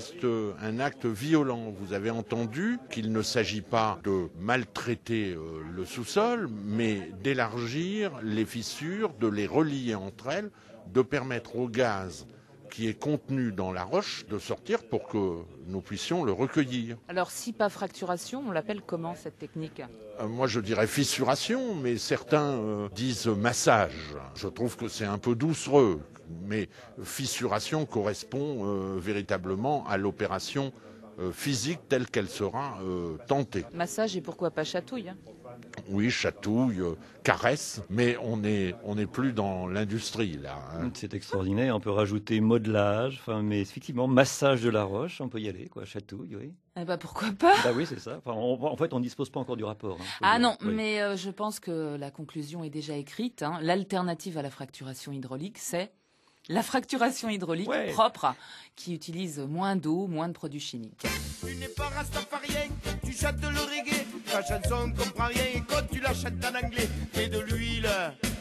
un acte violent. Vous avez entendu qu'il ne s'agit pas de maltraiter le sous-sol, mais d'élargir les fissures, de les relier entre elles, de permettre au gaz qui est contenu dans la roche de sortir pour que nous puissions le recueillir. Alors, si pas fracturation, on l'appelle comment cette technique ? Moi, je dirais fissuration, mais certains disent massage. Je trouve que c'est un peu doucereux, mais fissuration correspond véritablement à l'opération physique telle qu'elle sera tentée. Massage et pourquoi pas chatouille ? Oui, chatouille, caresse, mais on n'est plus dans l'industrie là. Hein. C'est extraordinaire, on peut rajouter modelage, mais effectivement, massage de la roche, on peut y aller, quoi, chatouille, oui. Eh ben pourquoi pas ? Oui, c'est ça. En fait, on ne dispose pas encore du rapport. Oui. Mais je pense que la conclusion est déjà écrite. Hein. L'alternative à la fracturation hydraulique, c'est la fracturation hydraulique propre, qui utilise moins d'eau, moins de produits chimiques. Tu n'es pas rastafarien, tu chantes le reggae, ta chanson ne comprend rien et quand tu la chantes en anglais, mets de l'huile,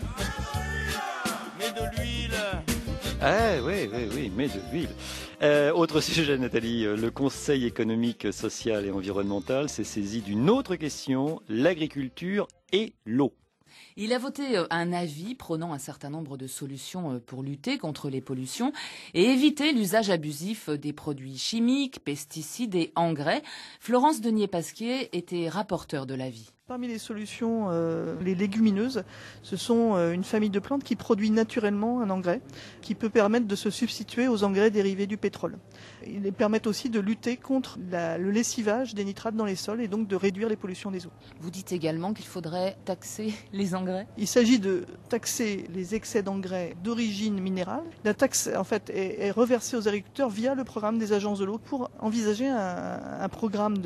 mets de l'huile. Oui, mais de l'huile. Autre sujet, Nathalie, le Conseil économique, social et environnemental s'est saisi d'une autre question, l'agriculture et l'eau. Il a voté un avis prônant un certain nombre de solutions pour lutter contre les pollutions et éviter l'usage abusif des produits chimiques, pesticides et engrais. Florence Denier-Pasquier était rapporteure de l'avis. Parmi les solutions, les légumineuses, ce sont une famille de plantes qui produit naturellement un engrais qui peut permettre de se substituer aux engrais dérivés du pétrole. Ils permettent aussi de lutter contre le lessivage des nitrates dans les sols et donc de réduire les pollutions des eaux. Vous dites également qu'il faudrait taxer les engrais ? Il s'agit de taxer les excès d'engrais d'origine minérale. La taxe en fait est reversée aux agriculteurs via le programme des agences de l'eau pour envisager un programme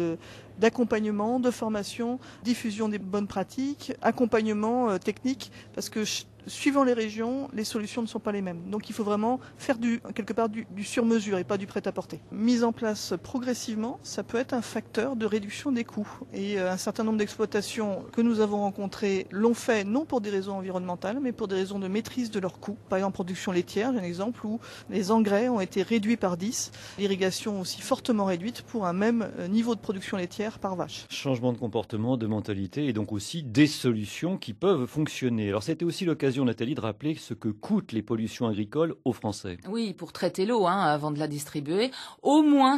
d'accompagnement, de formation, diffusion des bonnes pratiques, accompagnement technique, parce que suivant les régions, les solutions ne sont pas les mêmes. Donc il faut vraiment faire quelque part du sur-mesure et pas du prêt-à-porter. Mise en place progressivement, ça peut être un facteur de réduction des coûts. Et un certain nombre d'exploitations que nous avons rencontrées l'ont fait non pour des raisons environnementales, mais pour des raisons de maîtrise de leurs coûts. Par exemple, production laitière, j'ai un exemple où les engrais ont été réduits par 10, l'irrigation aussi fortement réduite pour un même niveau de production laitière par vache. Changement de comportement, de mentalité et donc aussi des solutions qui peuvent fonctionner. Alors c'était aussi l'occasion, Nathalie, de rappeler ce que coûtent les pollutions agricoles aux Français. Oui, pour traiter l'eau, avant de la distribuer, au moins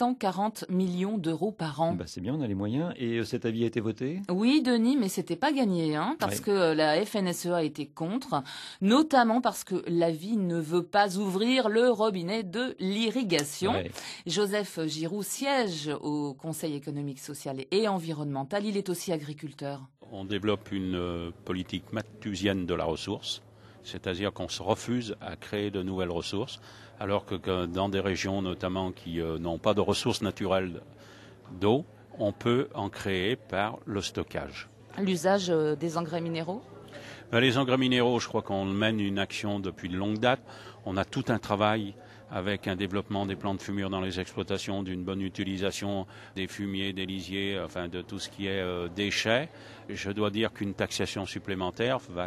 640 millions d'euros par an. C'est bien, on a les moyens. Et cet avis a été voté ? Oui, Denis, mais c'était pas gagné, parce que la FNSEA était contre, notamment parce que l'avis ne veut pas ouvrir le robinet de l'irrigation. Ouais. Joseph Giroux siège au Conseil économique, social et environnemental. Il est aussi agriculteur. On développe une politique malthusienne de la ressource, c'est-à-dire qu'on se refuse à créer de nouvelles ressources, alors que dans des régions notamment qui n'ont pas de ressources naturelles d'eau, on peut en créer par le stockage. L'usage des engrais minéraux ? Les engrais minéraux, je crois qu'on mène une action depuis de longue date. On a tout un travail avec un développement des plants de fumure dans les exploitations, d'une bonne utilisation des fumiers, des lisiers, enfin de tout ce qui est déchets. Je dois dire qu'une taxation supplémentaire va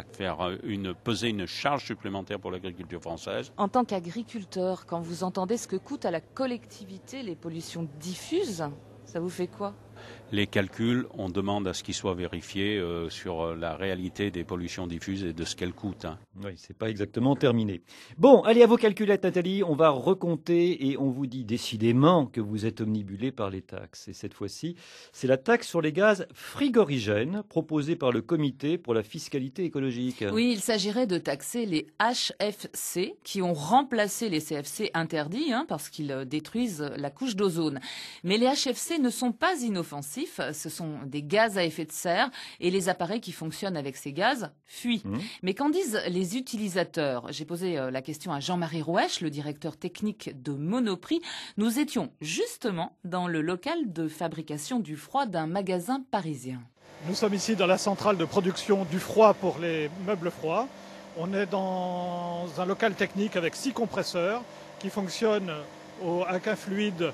peser une charge supplémentaire pour l'agriculture française. En tant qu'agriculteur, quand vous entendez ce que coûtent à la collectivité les pollutions diffuses, ça vous fait quoi ? Les calculs, on demande à ce qu'ils soient vérifiés sur la réalité des pollutions diffuses et de ce qu'elles coûtent. Oui, c'est pas exactement terminé. Bon, allez à vos calculettes, Nathalie. On va recompter et on vous dit décidément que vous êtes omnibulés par les taxes. Et cette fois-ci, c'est la taxe sur les gaz frigorigènes proposée par le Comité pour la fiscalité écologique. Oui, il s'agirait de taxer les HFC qui ont remplacé les CFC interdits parce qu'ils détruisent la couche d'ozone. Mais les HFC ne sont pas inoffensifs. Ce sont des gaz à effet de serre et les appareils qui fonctionnent avec ces gaz fuient. Mais qu'en disent les utilisateurs ? J'ai posé la question à Jean-Marie Rouèche, le directeur technique de Monoprix. Nous étions justement dans le local de fabrication du froid d'un magasin parisien. Nous sommes ici dans la centrale de production du froid pour les meubles froids. On est dans un local technique avec 6 compresseurs qui fonctionnent avec un fluide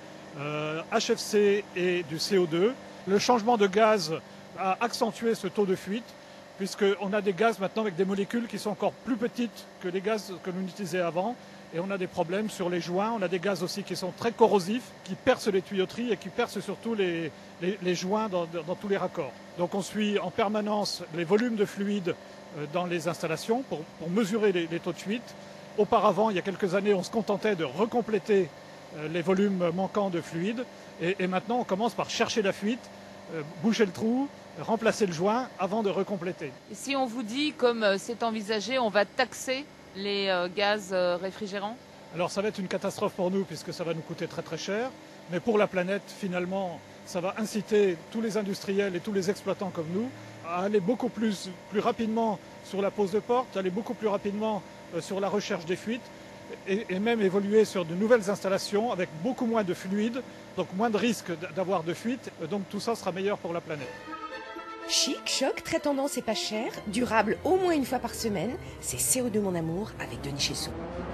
HFC et du CO2. Le changement de gaz a accentué ce taux de fuite, puisqu'on a des gaz maintenant avec des molécules qui sont encore plus petites que les gaz que l'on utilisait avant. Et on a des problèmes sur les joints. On a des gaz aussi qui sont très corrosifs, qui percent les tuyauteries et qui percent surtout les joints dans tous les raccords. Donc on suit en permanence les volumes de fluide dans les installations pour mesurer les taux de fuite. Auparavant, il y a quelques années, on se contentait de recompléter les volumes manquants de fluide. Et maintenant, on commence par chercher la fuite, boucher le trou, remplacer le joint avant de recompléter. Et si on vous dit, comme c'est envisagé, on va taxer les gaz réfrigérants ? Alors ça va être une catastrophe pour nous puisque ça va nous coûter très très cher. Mais pour la planète, finalement, ça va inciter tous les industriels et tous les exploitants comme nous à aller beaucoup plus rapidement sur la pose de porte, aller beaucoup plus rapidement sur la recherche des fuites. Et même évoluer sur de nouvelles installations avec beaucoup moins de fluide, donc moins de risques d'avoir de fuite. Donc tout ça sera meilleur pour la planète. Chic, choc, très tendance et pas cher, durable au moins une fois par semaine, c'est CO2 mon amour avec Denis Chessou.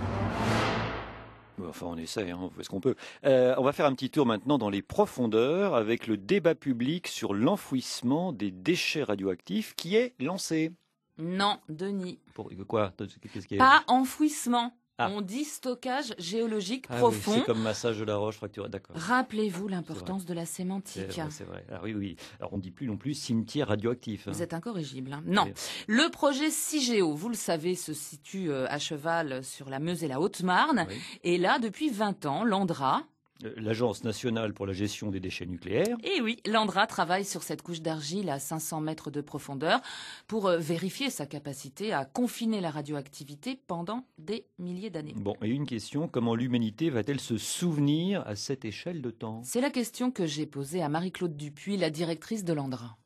Enfin, on essaie, on fait ce qu'on peut. On va faire un petit tour maintenant dans les profondeurs avec le débat public sur l'enfouissement des déchets radioactifs qui est lancé. Non, Denis. Pour quoi ? Qu'est-ce qui est... Pas enfouissement. On dit stockage géologique profond. Oui, c'est comme massage de la roche fracturée, d'accord. Rappelez-vous l'importance de la sémantique. C'est vrai. Alors, oui. Alors on ne dit plus non plus cimetière radioactif. Vous êtes incorrigible. Non. Oui. Le projet CIGEO, vous le savez, se situe à cheval sur la Meuse et la Haute-Marne. Oui. Et là, depuis 20 ans, l'ANDRA... L'Agence nationale pour la gestion des déchets nucléaires. Et oui, l'ANDRA travaille sur cette couche d'argile à 500 mètres de profondeur pour vérifier sa capacité à confiner la radioactivité pendant des milliers d'années. Bon, et une question, comment l'humanité va-t-elle se souvenir à cette échelle de temps ? C'est la question que j'ai posée à Marie-Claude Dupuis, la directrice de l'ANDRA.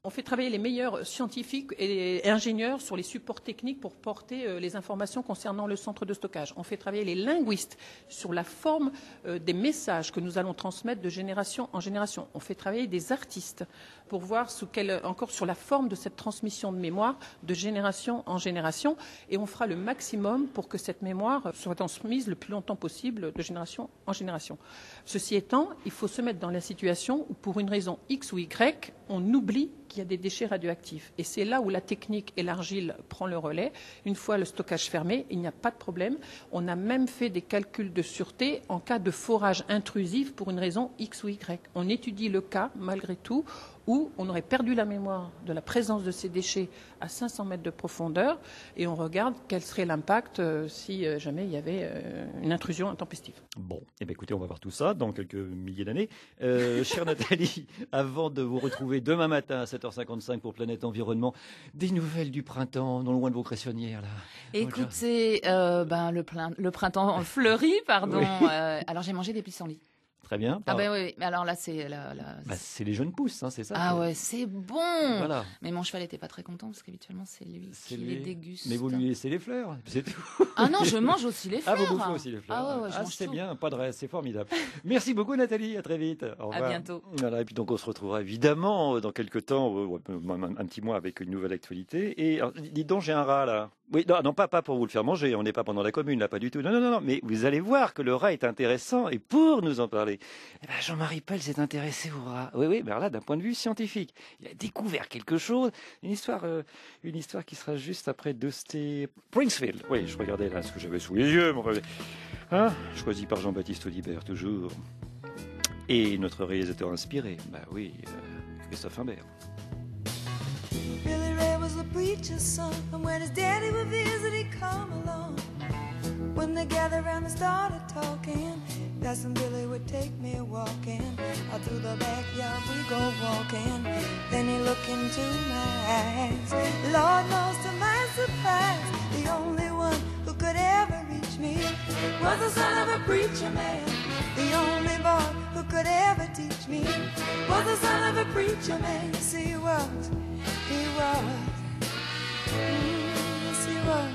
On fait travailler les meilleurs scientifiques et ingénieurs sur les supports techniques pour porter les informations concernant le centre de stockage. On fait travailler les linguistes sur la forme des messages que nous allons transmettre de génération en génération. On fait travailler des artistes pour voir encore sur la forme de cette transmission de mémoire de génération en génération. Et on fera le maximum pour que cette mémoire soit transmise le plus longtemps possible de génération en génération. Ceci étant, il faut se mettre dans la situation où, pour une raison X ou Y, on oublie qu'il y a des déchets radioactifs. Et c'est là où la technique et l'argile prend le relais. Une fois le stockage fermé, il n'y a pas de problème. On a même fait des calculs de sûreté en cas de forage intrusif pour une raison X ou Y. On étudie le cas, malgré tout, où on aurait perdu la mémoire de la présence de ces déchets à 500 mètres de profondeur et on regarde quel serait l'impact si jamais il y avait une intrusion intempestive. Bon, eh bien, écoutez, on va voir tout ça dans quelques milliers d'années. Chère Nathalie, avant de vous retrouver demain matin à 7h55 pour Planète Environnement, des nouvelles du printemps, non loin de vos crayonnières, là. Écoutez, le printemps fleurit, pardon. Oui. Alors j'ai mangé des pissenlits. Très bien. Ah ben oui, mais alors là c'est c'est les jeunes pousses, hein, c'est ça. Ah ouais, c'est bon. Voilà. Mais mon cheval n'était pas très content parce qu'habituellement c'est lui qui les déguste. Mais vous lui laissez les fleurs, c'est tout. Ah non, je mange aussi les fleurs. Ah, vous bouffez aussi les fleurs. Ah ouais, je mange c'est tout. bien, pas de reste, c'est formidable. Merci beaucoup Nathalie, à très vite. Au revoir. À bientôt. Voilà, et puis donc on se retrouvera évidemment dans quelques temps, un petit mois avec une nouvelle actualité. Et alors, dis donc, j'ai un rat là. Oui, non, pas pour vous le faire manger, on n'est pas pendant la commune, là, pas du tout. Non, mais vous allez voir que le rat est intéressant, et pour nous en parler, Jean-Marie Pell s'est intéressé au rat. Oui, mais là, d'un point de vue scientifique. Il a découvert quelque chose, une histoire qui sera juste après Dusty Springfield. Oui, je regardais là ce que j'avais sous les yeux, choisi par Jean-Baptiste Audibert, toujours. Et notre réalisateur inspiré, Christophe Imbert. Billy Ray was the preacher's son, and when his daddy would visit, he'd come along. When they gathered around and started talking, that's when Billy would take me walking. Out through the backyard we go walking. Then he looked into my eyes. Lord knows to my surprise, the only one who could ever reach me was the son of a preacher man. The only boy who could ever teach me was the son of a preacher man. Yes, he was. He was, yes he was.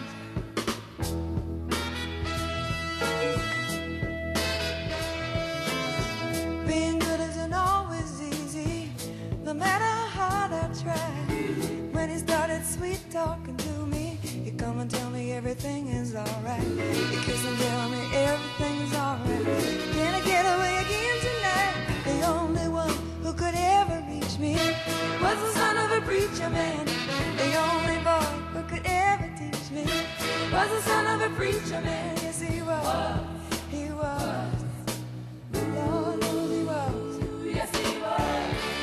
Being good isn't always easy, no matter how hard I try. When he started sweet talking to me, he'd come and tell me everything is alright. He'd kiss and tell me everything's alright. Can I get away again tonight? The only one who could ever reach me was the son of a preacher man. The only boy who could ever teach me was the son of a preacher man. Yes, he was. He was. Lord knows he was. Yes, he was.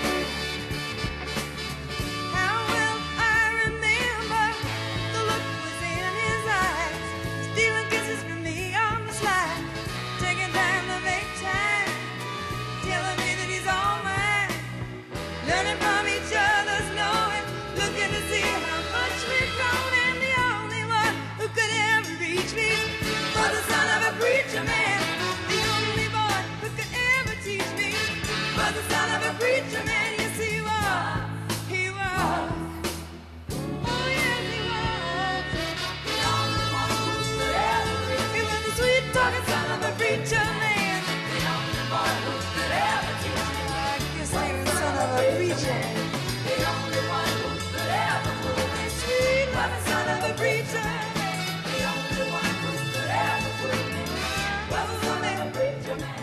How well I remember the look was in his eyes, stealing kisses from me on the slide, taking time to make time, telling me that he's all mine, learning from each other's knowing, looking to see how much we've grown. And the only one who could ever reach me was the son of a preacher man. The only boy who could ever teach me was the son of a preacher man. Yes, he was. He was. Oh, yes, he was. The only one who could ever reach me. He was the sweet talking son of a preacher man. The only boy who could ever teach me. I guess he was the son of a preacher. The only one who could ever move me sweet was the son of a preacher. The only one who could ever move me was the son of a preacher man.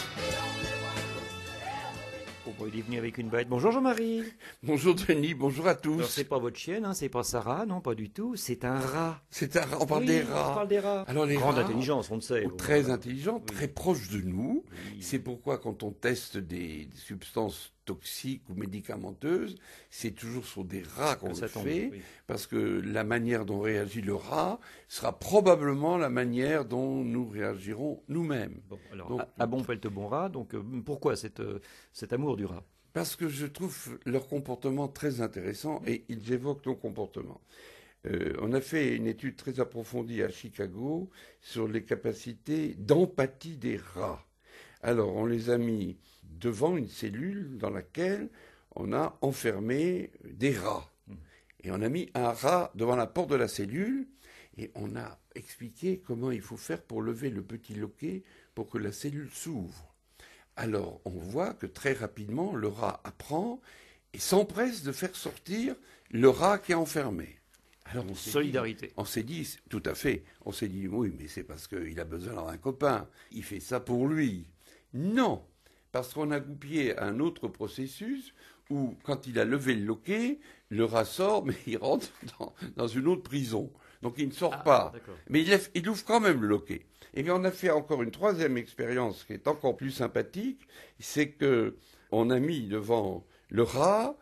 Il est venu avec une bête. Bonjour Jean-Marie. Bonjour Denis, bonjour à tous. Alors c'est pas votre chienne, c'est pas Sarah, non, pas du tout. C'est un rat. C'est un rat. On parle des rats. On parle des rats. Alors les grande rats, intelligence, on le sait. Très intelligents, très proches de nous. C'est pourquoi quand on teste des substances toxiques ou médicamenteuses, c'est toujours sur des rats qu'on le fait, parce que la manière dont réagit le rat sera probablement la manière dont nous réagirons nous-mêmes. Bon, alors, donc, à bon pète bon rat, donc pourquoi cet amour du rat? Parce que je trouve leur comportement très intéressant et ils évoquent nos comportements. On a fait une étude très approfondie à Chicago sur les capacités d'empathie des rats. Alors, on les a mis devant une cellule dans laquelle on a enfermé des rats. Et on a mis un rat devant la porte de la cellule et on a expliqué comment il faut faire pour lever le petit loquet pour que la cellule s'ouvre. Alors on voit que très rapidement le rat apprend et s'empresse de faire sortir le rat qui est enfermé. Alors Solidarité. On s'est dit, tout à fait, on s'est dit oui mais c'est parce qu'il a besoin d'avoir un copain, il fait ça pour lui. Non, parce qu'on a goupillé un autre processus où, quand il a levé le loquet, le rat sort, mais il rentre dans une autre prison. Donc il ne sort pas. Mais il ouvre quand même le loquet. Et bien on a fait encore une troisième expérience qui est encore plus sympathique, c'est que on a mis devant le rat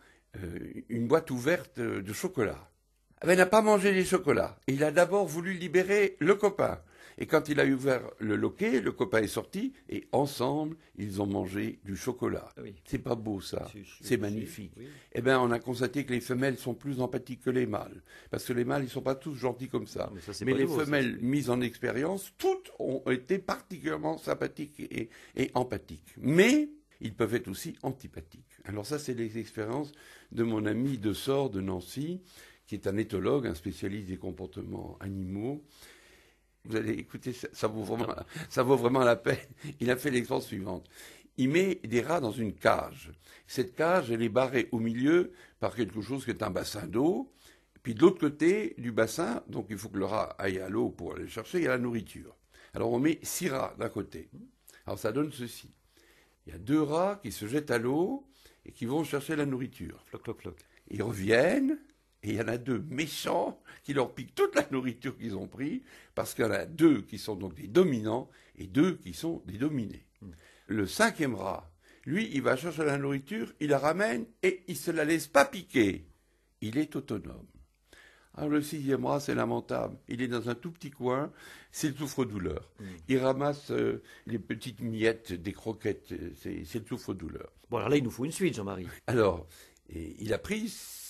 une boîte ouverte de chocolat. Il n'a pas mangé les chocolats. Il a d'abord voulu libérer le copain. Et quand il a ouvert le loquet, le copain est sorti et ensemble, ils ont mangé du chocolat. Oui. C'est pas beau ça, c'est magnifique. Oui. Eh bien, on a constaté que les femelles sont plus empathiques que les mâles. Parce que les mâles, ils sont pas tous gentils comme ça. Mais les femelles mises en expérience, toutes ont été particulièrement sympathiques et empathiques. Mais ils peuvent être aussi antipathiques. Alors ça, c'est les expériences de mon ami de Sort de Nancy, qui est un éthologue, un spécialiste des comportements animaux. Vous allez écouter, ça vaut vraiment la peine. Il a fait l'expérience suivante. Il met des rats dans une cage. Cette cage, elle est barrée au milieu par quelque chose qui est un bassin d'eau. Puis de l'autre côté du bassin, donc il faut que le rat aille à l'eau pour aller chercher, il y a la nourriture. Alors on met 6 rats d'un côté. Alors ça donne ceci. Il y a 2 rats qui se jettent à l'eau et qui vont chercher la nourriture. Floc, floc, floc. Ils reviennent. Et il y en a 2 méchants qui leur piquent toute la nourriture qu'ils ont pris, parce qu'il y en a 2 qui sont donc des dominants et 2 qui sont des dominés. Le 5e rat, lui, il va chercher la nourriture, il la ramène et il ne se la laisse pas piquer. Il est autonome. Alors le 6e rat, c'est lamentable. Il est dans un tout petit coin, c'est le souffre-douleur. Il ramasse les petites miettes des croquettes, c'est le souffre-douleur. Bon, alors là, il nous faut une suite, Jean-Marie. Alors, il a pris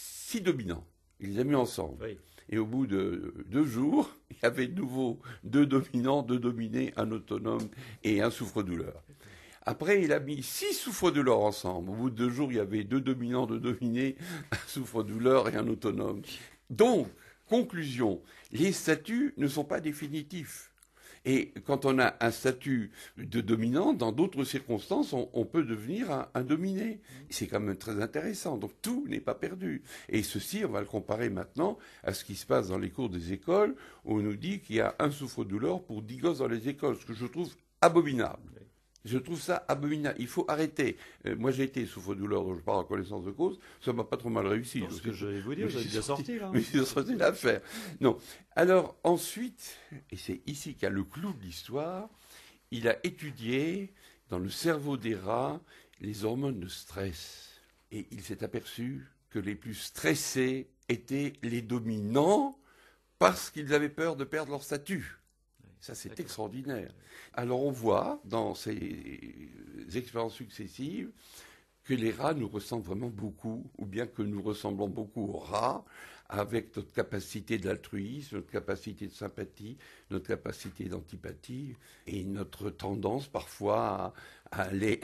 6 dominants. Il les a mis ensemble. Oui. Et au bout de 2 jours, il y avait de nouveau 2 dominants, 2 dominés, un autonome et un souffre-douleur. Après, il a mis 6 souffre-douleurs ensemble. Au bout de 2 jours, il y avait 2 dominants, 2 dominés, un souffre-douleur et un autonome. Donc, conclusion, les statuts ne sont pas définitifs. Et quand on a un statut de dominant, dans d'autres circonstances, on peut devenir un dominé. C'est quand même très intéressant. Donc tout n'est pas perdu. Et ceci, on va le comparer maintenant à ce qui se passe dans les cours des écoles, où on nous dit qu'il y a un souffre-douleur pour 10 gosses dans les écoles, ce que je trouve abominable. Je trouve ça abominable. Il faut arrêter. Moi, j'ai été souffre-douleur, dont je parle en connaissance de cause. Ça m'a pas trop mal réussi. Ce que je vais vous dire, vous avez bien sorti, là. Mais c'est sorti l'affaire. Non. Alors, ensuite, et c'est ici qu'il y a le clou de l'histoire, il a étudié, dans le cerveau des rats, les hormones de stress. Et il s'est aperçu que les plus stressés étaient les dominants parce qu'ils avaient peur de perdre leur statut. Ça, c'est extraordinaire. Alors, on voit, dans ces expériences successives, que les rats nous ressemblent vraiment beaucoup, ou bien que nous ressemblons beaucoup aux rats, avec notre capacité d'altruisme, notre capacité de sympathie, notre capacité d'antipathie, et notre tendance parfois à aller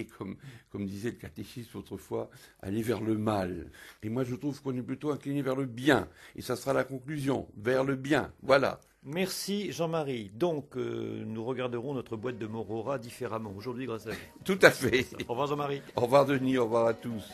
comme disait le catéchisme autrefois, aller vers le mal. Et moi, je trouve qu'on est plutôt incliné vers le bien. Et ça sera la conclusion, vers le bien. Voilà. Merci Jean-Marie. Donc, nous regarderons notre boîte de Morora différemment aujourd'hui grâce à vous. Tout à fait. Au revoir Jean-Marie. Au revoir Denis, au revoir à tous.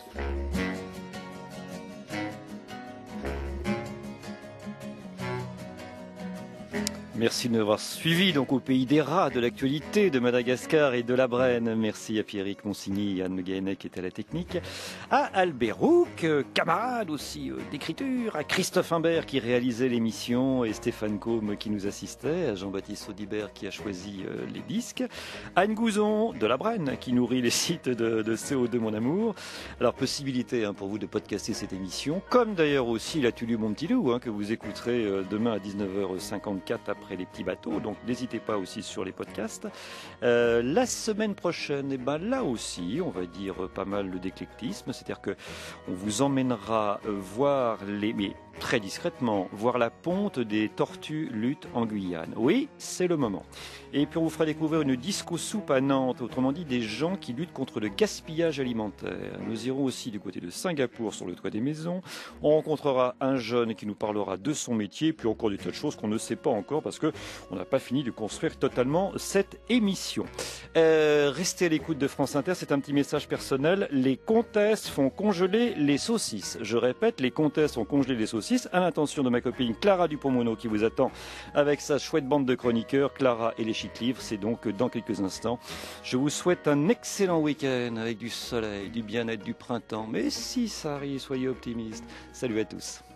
Merci de nous avoir suivis donc au pays des rats, de l'actualité de Madagascar et de la Brenne. Merci à Pierrick Monsigny et Anne Gahennet qui était à la technique, à Albert Rouc, camarade aussi d'écriture, à Christophe Imbert qui réalisait l'émission et Stéphane Combe qui nous assistait, à Jean-Baptiste Audibert qui a choisi les disques, à Anne Gouzon de la Brenne qui nourrit les sites de CO2 Mon Amour. Alors possibilité pour vous de podcaster cette émission, comme d'ailleurs aussi la Tulu Mon Petit Loup que vous écouterez demain à 19h54 après les petits bateaux, donc n'hésitez pas aussi sur les podcasts. La semaine prochaine, là aussi, on va dire pas mal le d'éclectisme, c'est-à-dire que on vous emmènera voir mais très discrètement, voir la ponte des tortues lutte en Guyane. Oui, c'est le moment. Et puis on vous fera découvrir une disco-soupe à Nantes, autrement dit des gens qui luttent contre le gaspillage alimentaire. Nous irons aussi du côté de Singapour sur le toit des maisons. On rencontrera un jeune qui nous parlera de son métier, puis encore des tas de choses qu'on ne sait pas encore parce qu'on n'a pas fini de construire totalement cette émission. Restez à l'écoute de France Inter, c'est un petit message personnel. Les comtesses font congeler les saucisses. Je répète, les comtesses font congeler les saucisses à l'intention de ma copine Clara Dupont-Mono qui vous attend avec sa chouette bande de chroniqueurs, Clara et les chic livres. C'est donc dans quelques instants. Je vous souhaite un excellent week-end avec du soleil, du bien-être, du printemps. Mais si ça arrive, soyez optimistes. Salut à tous.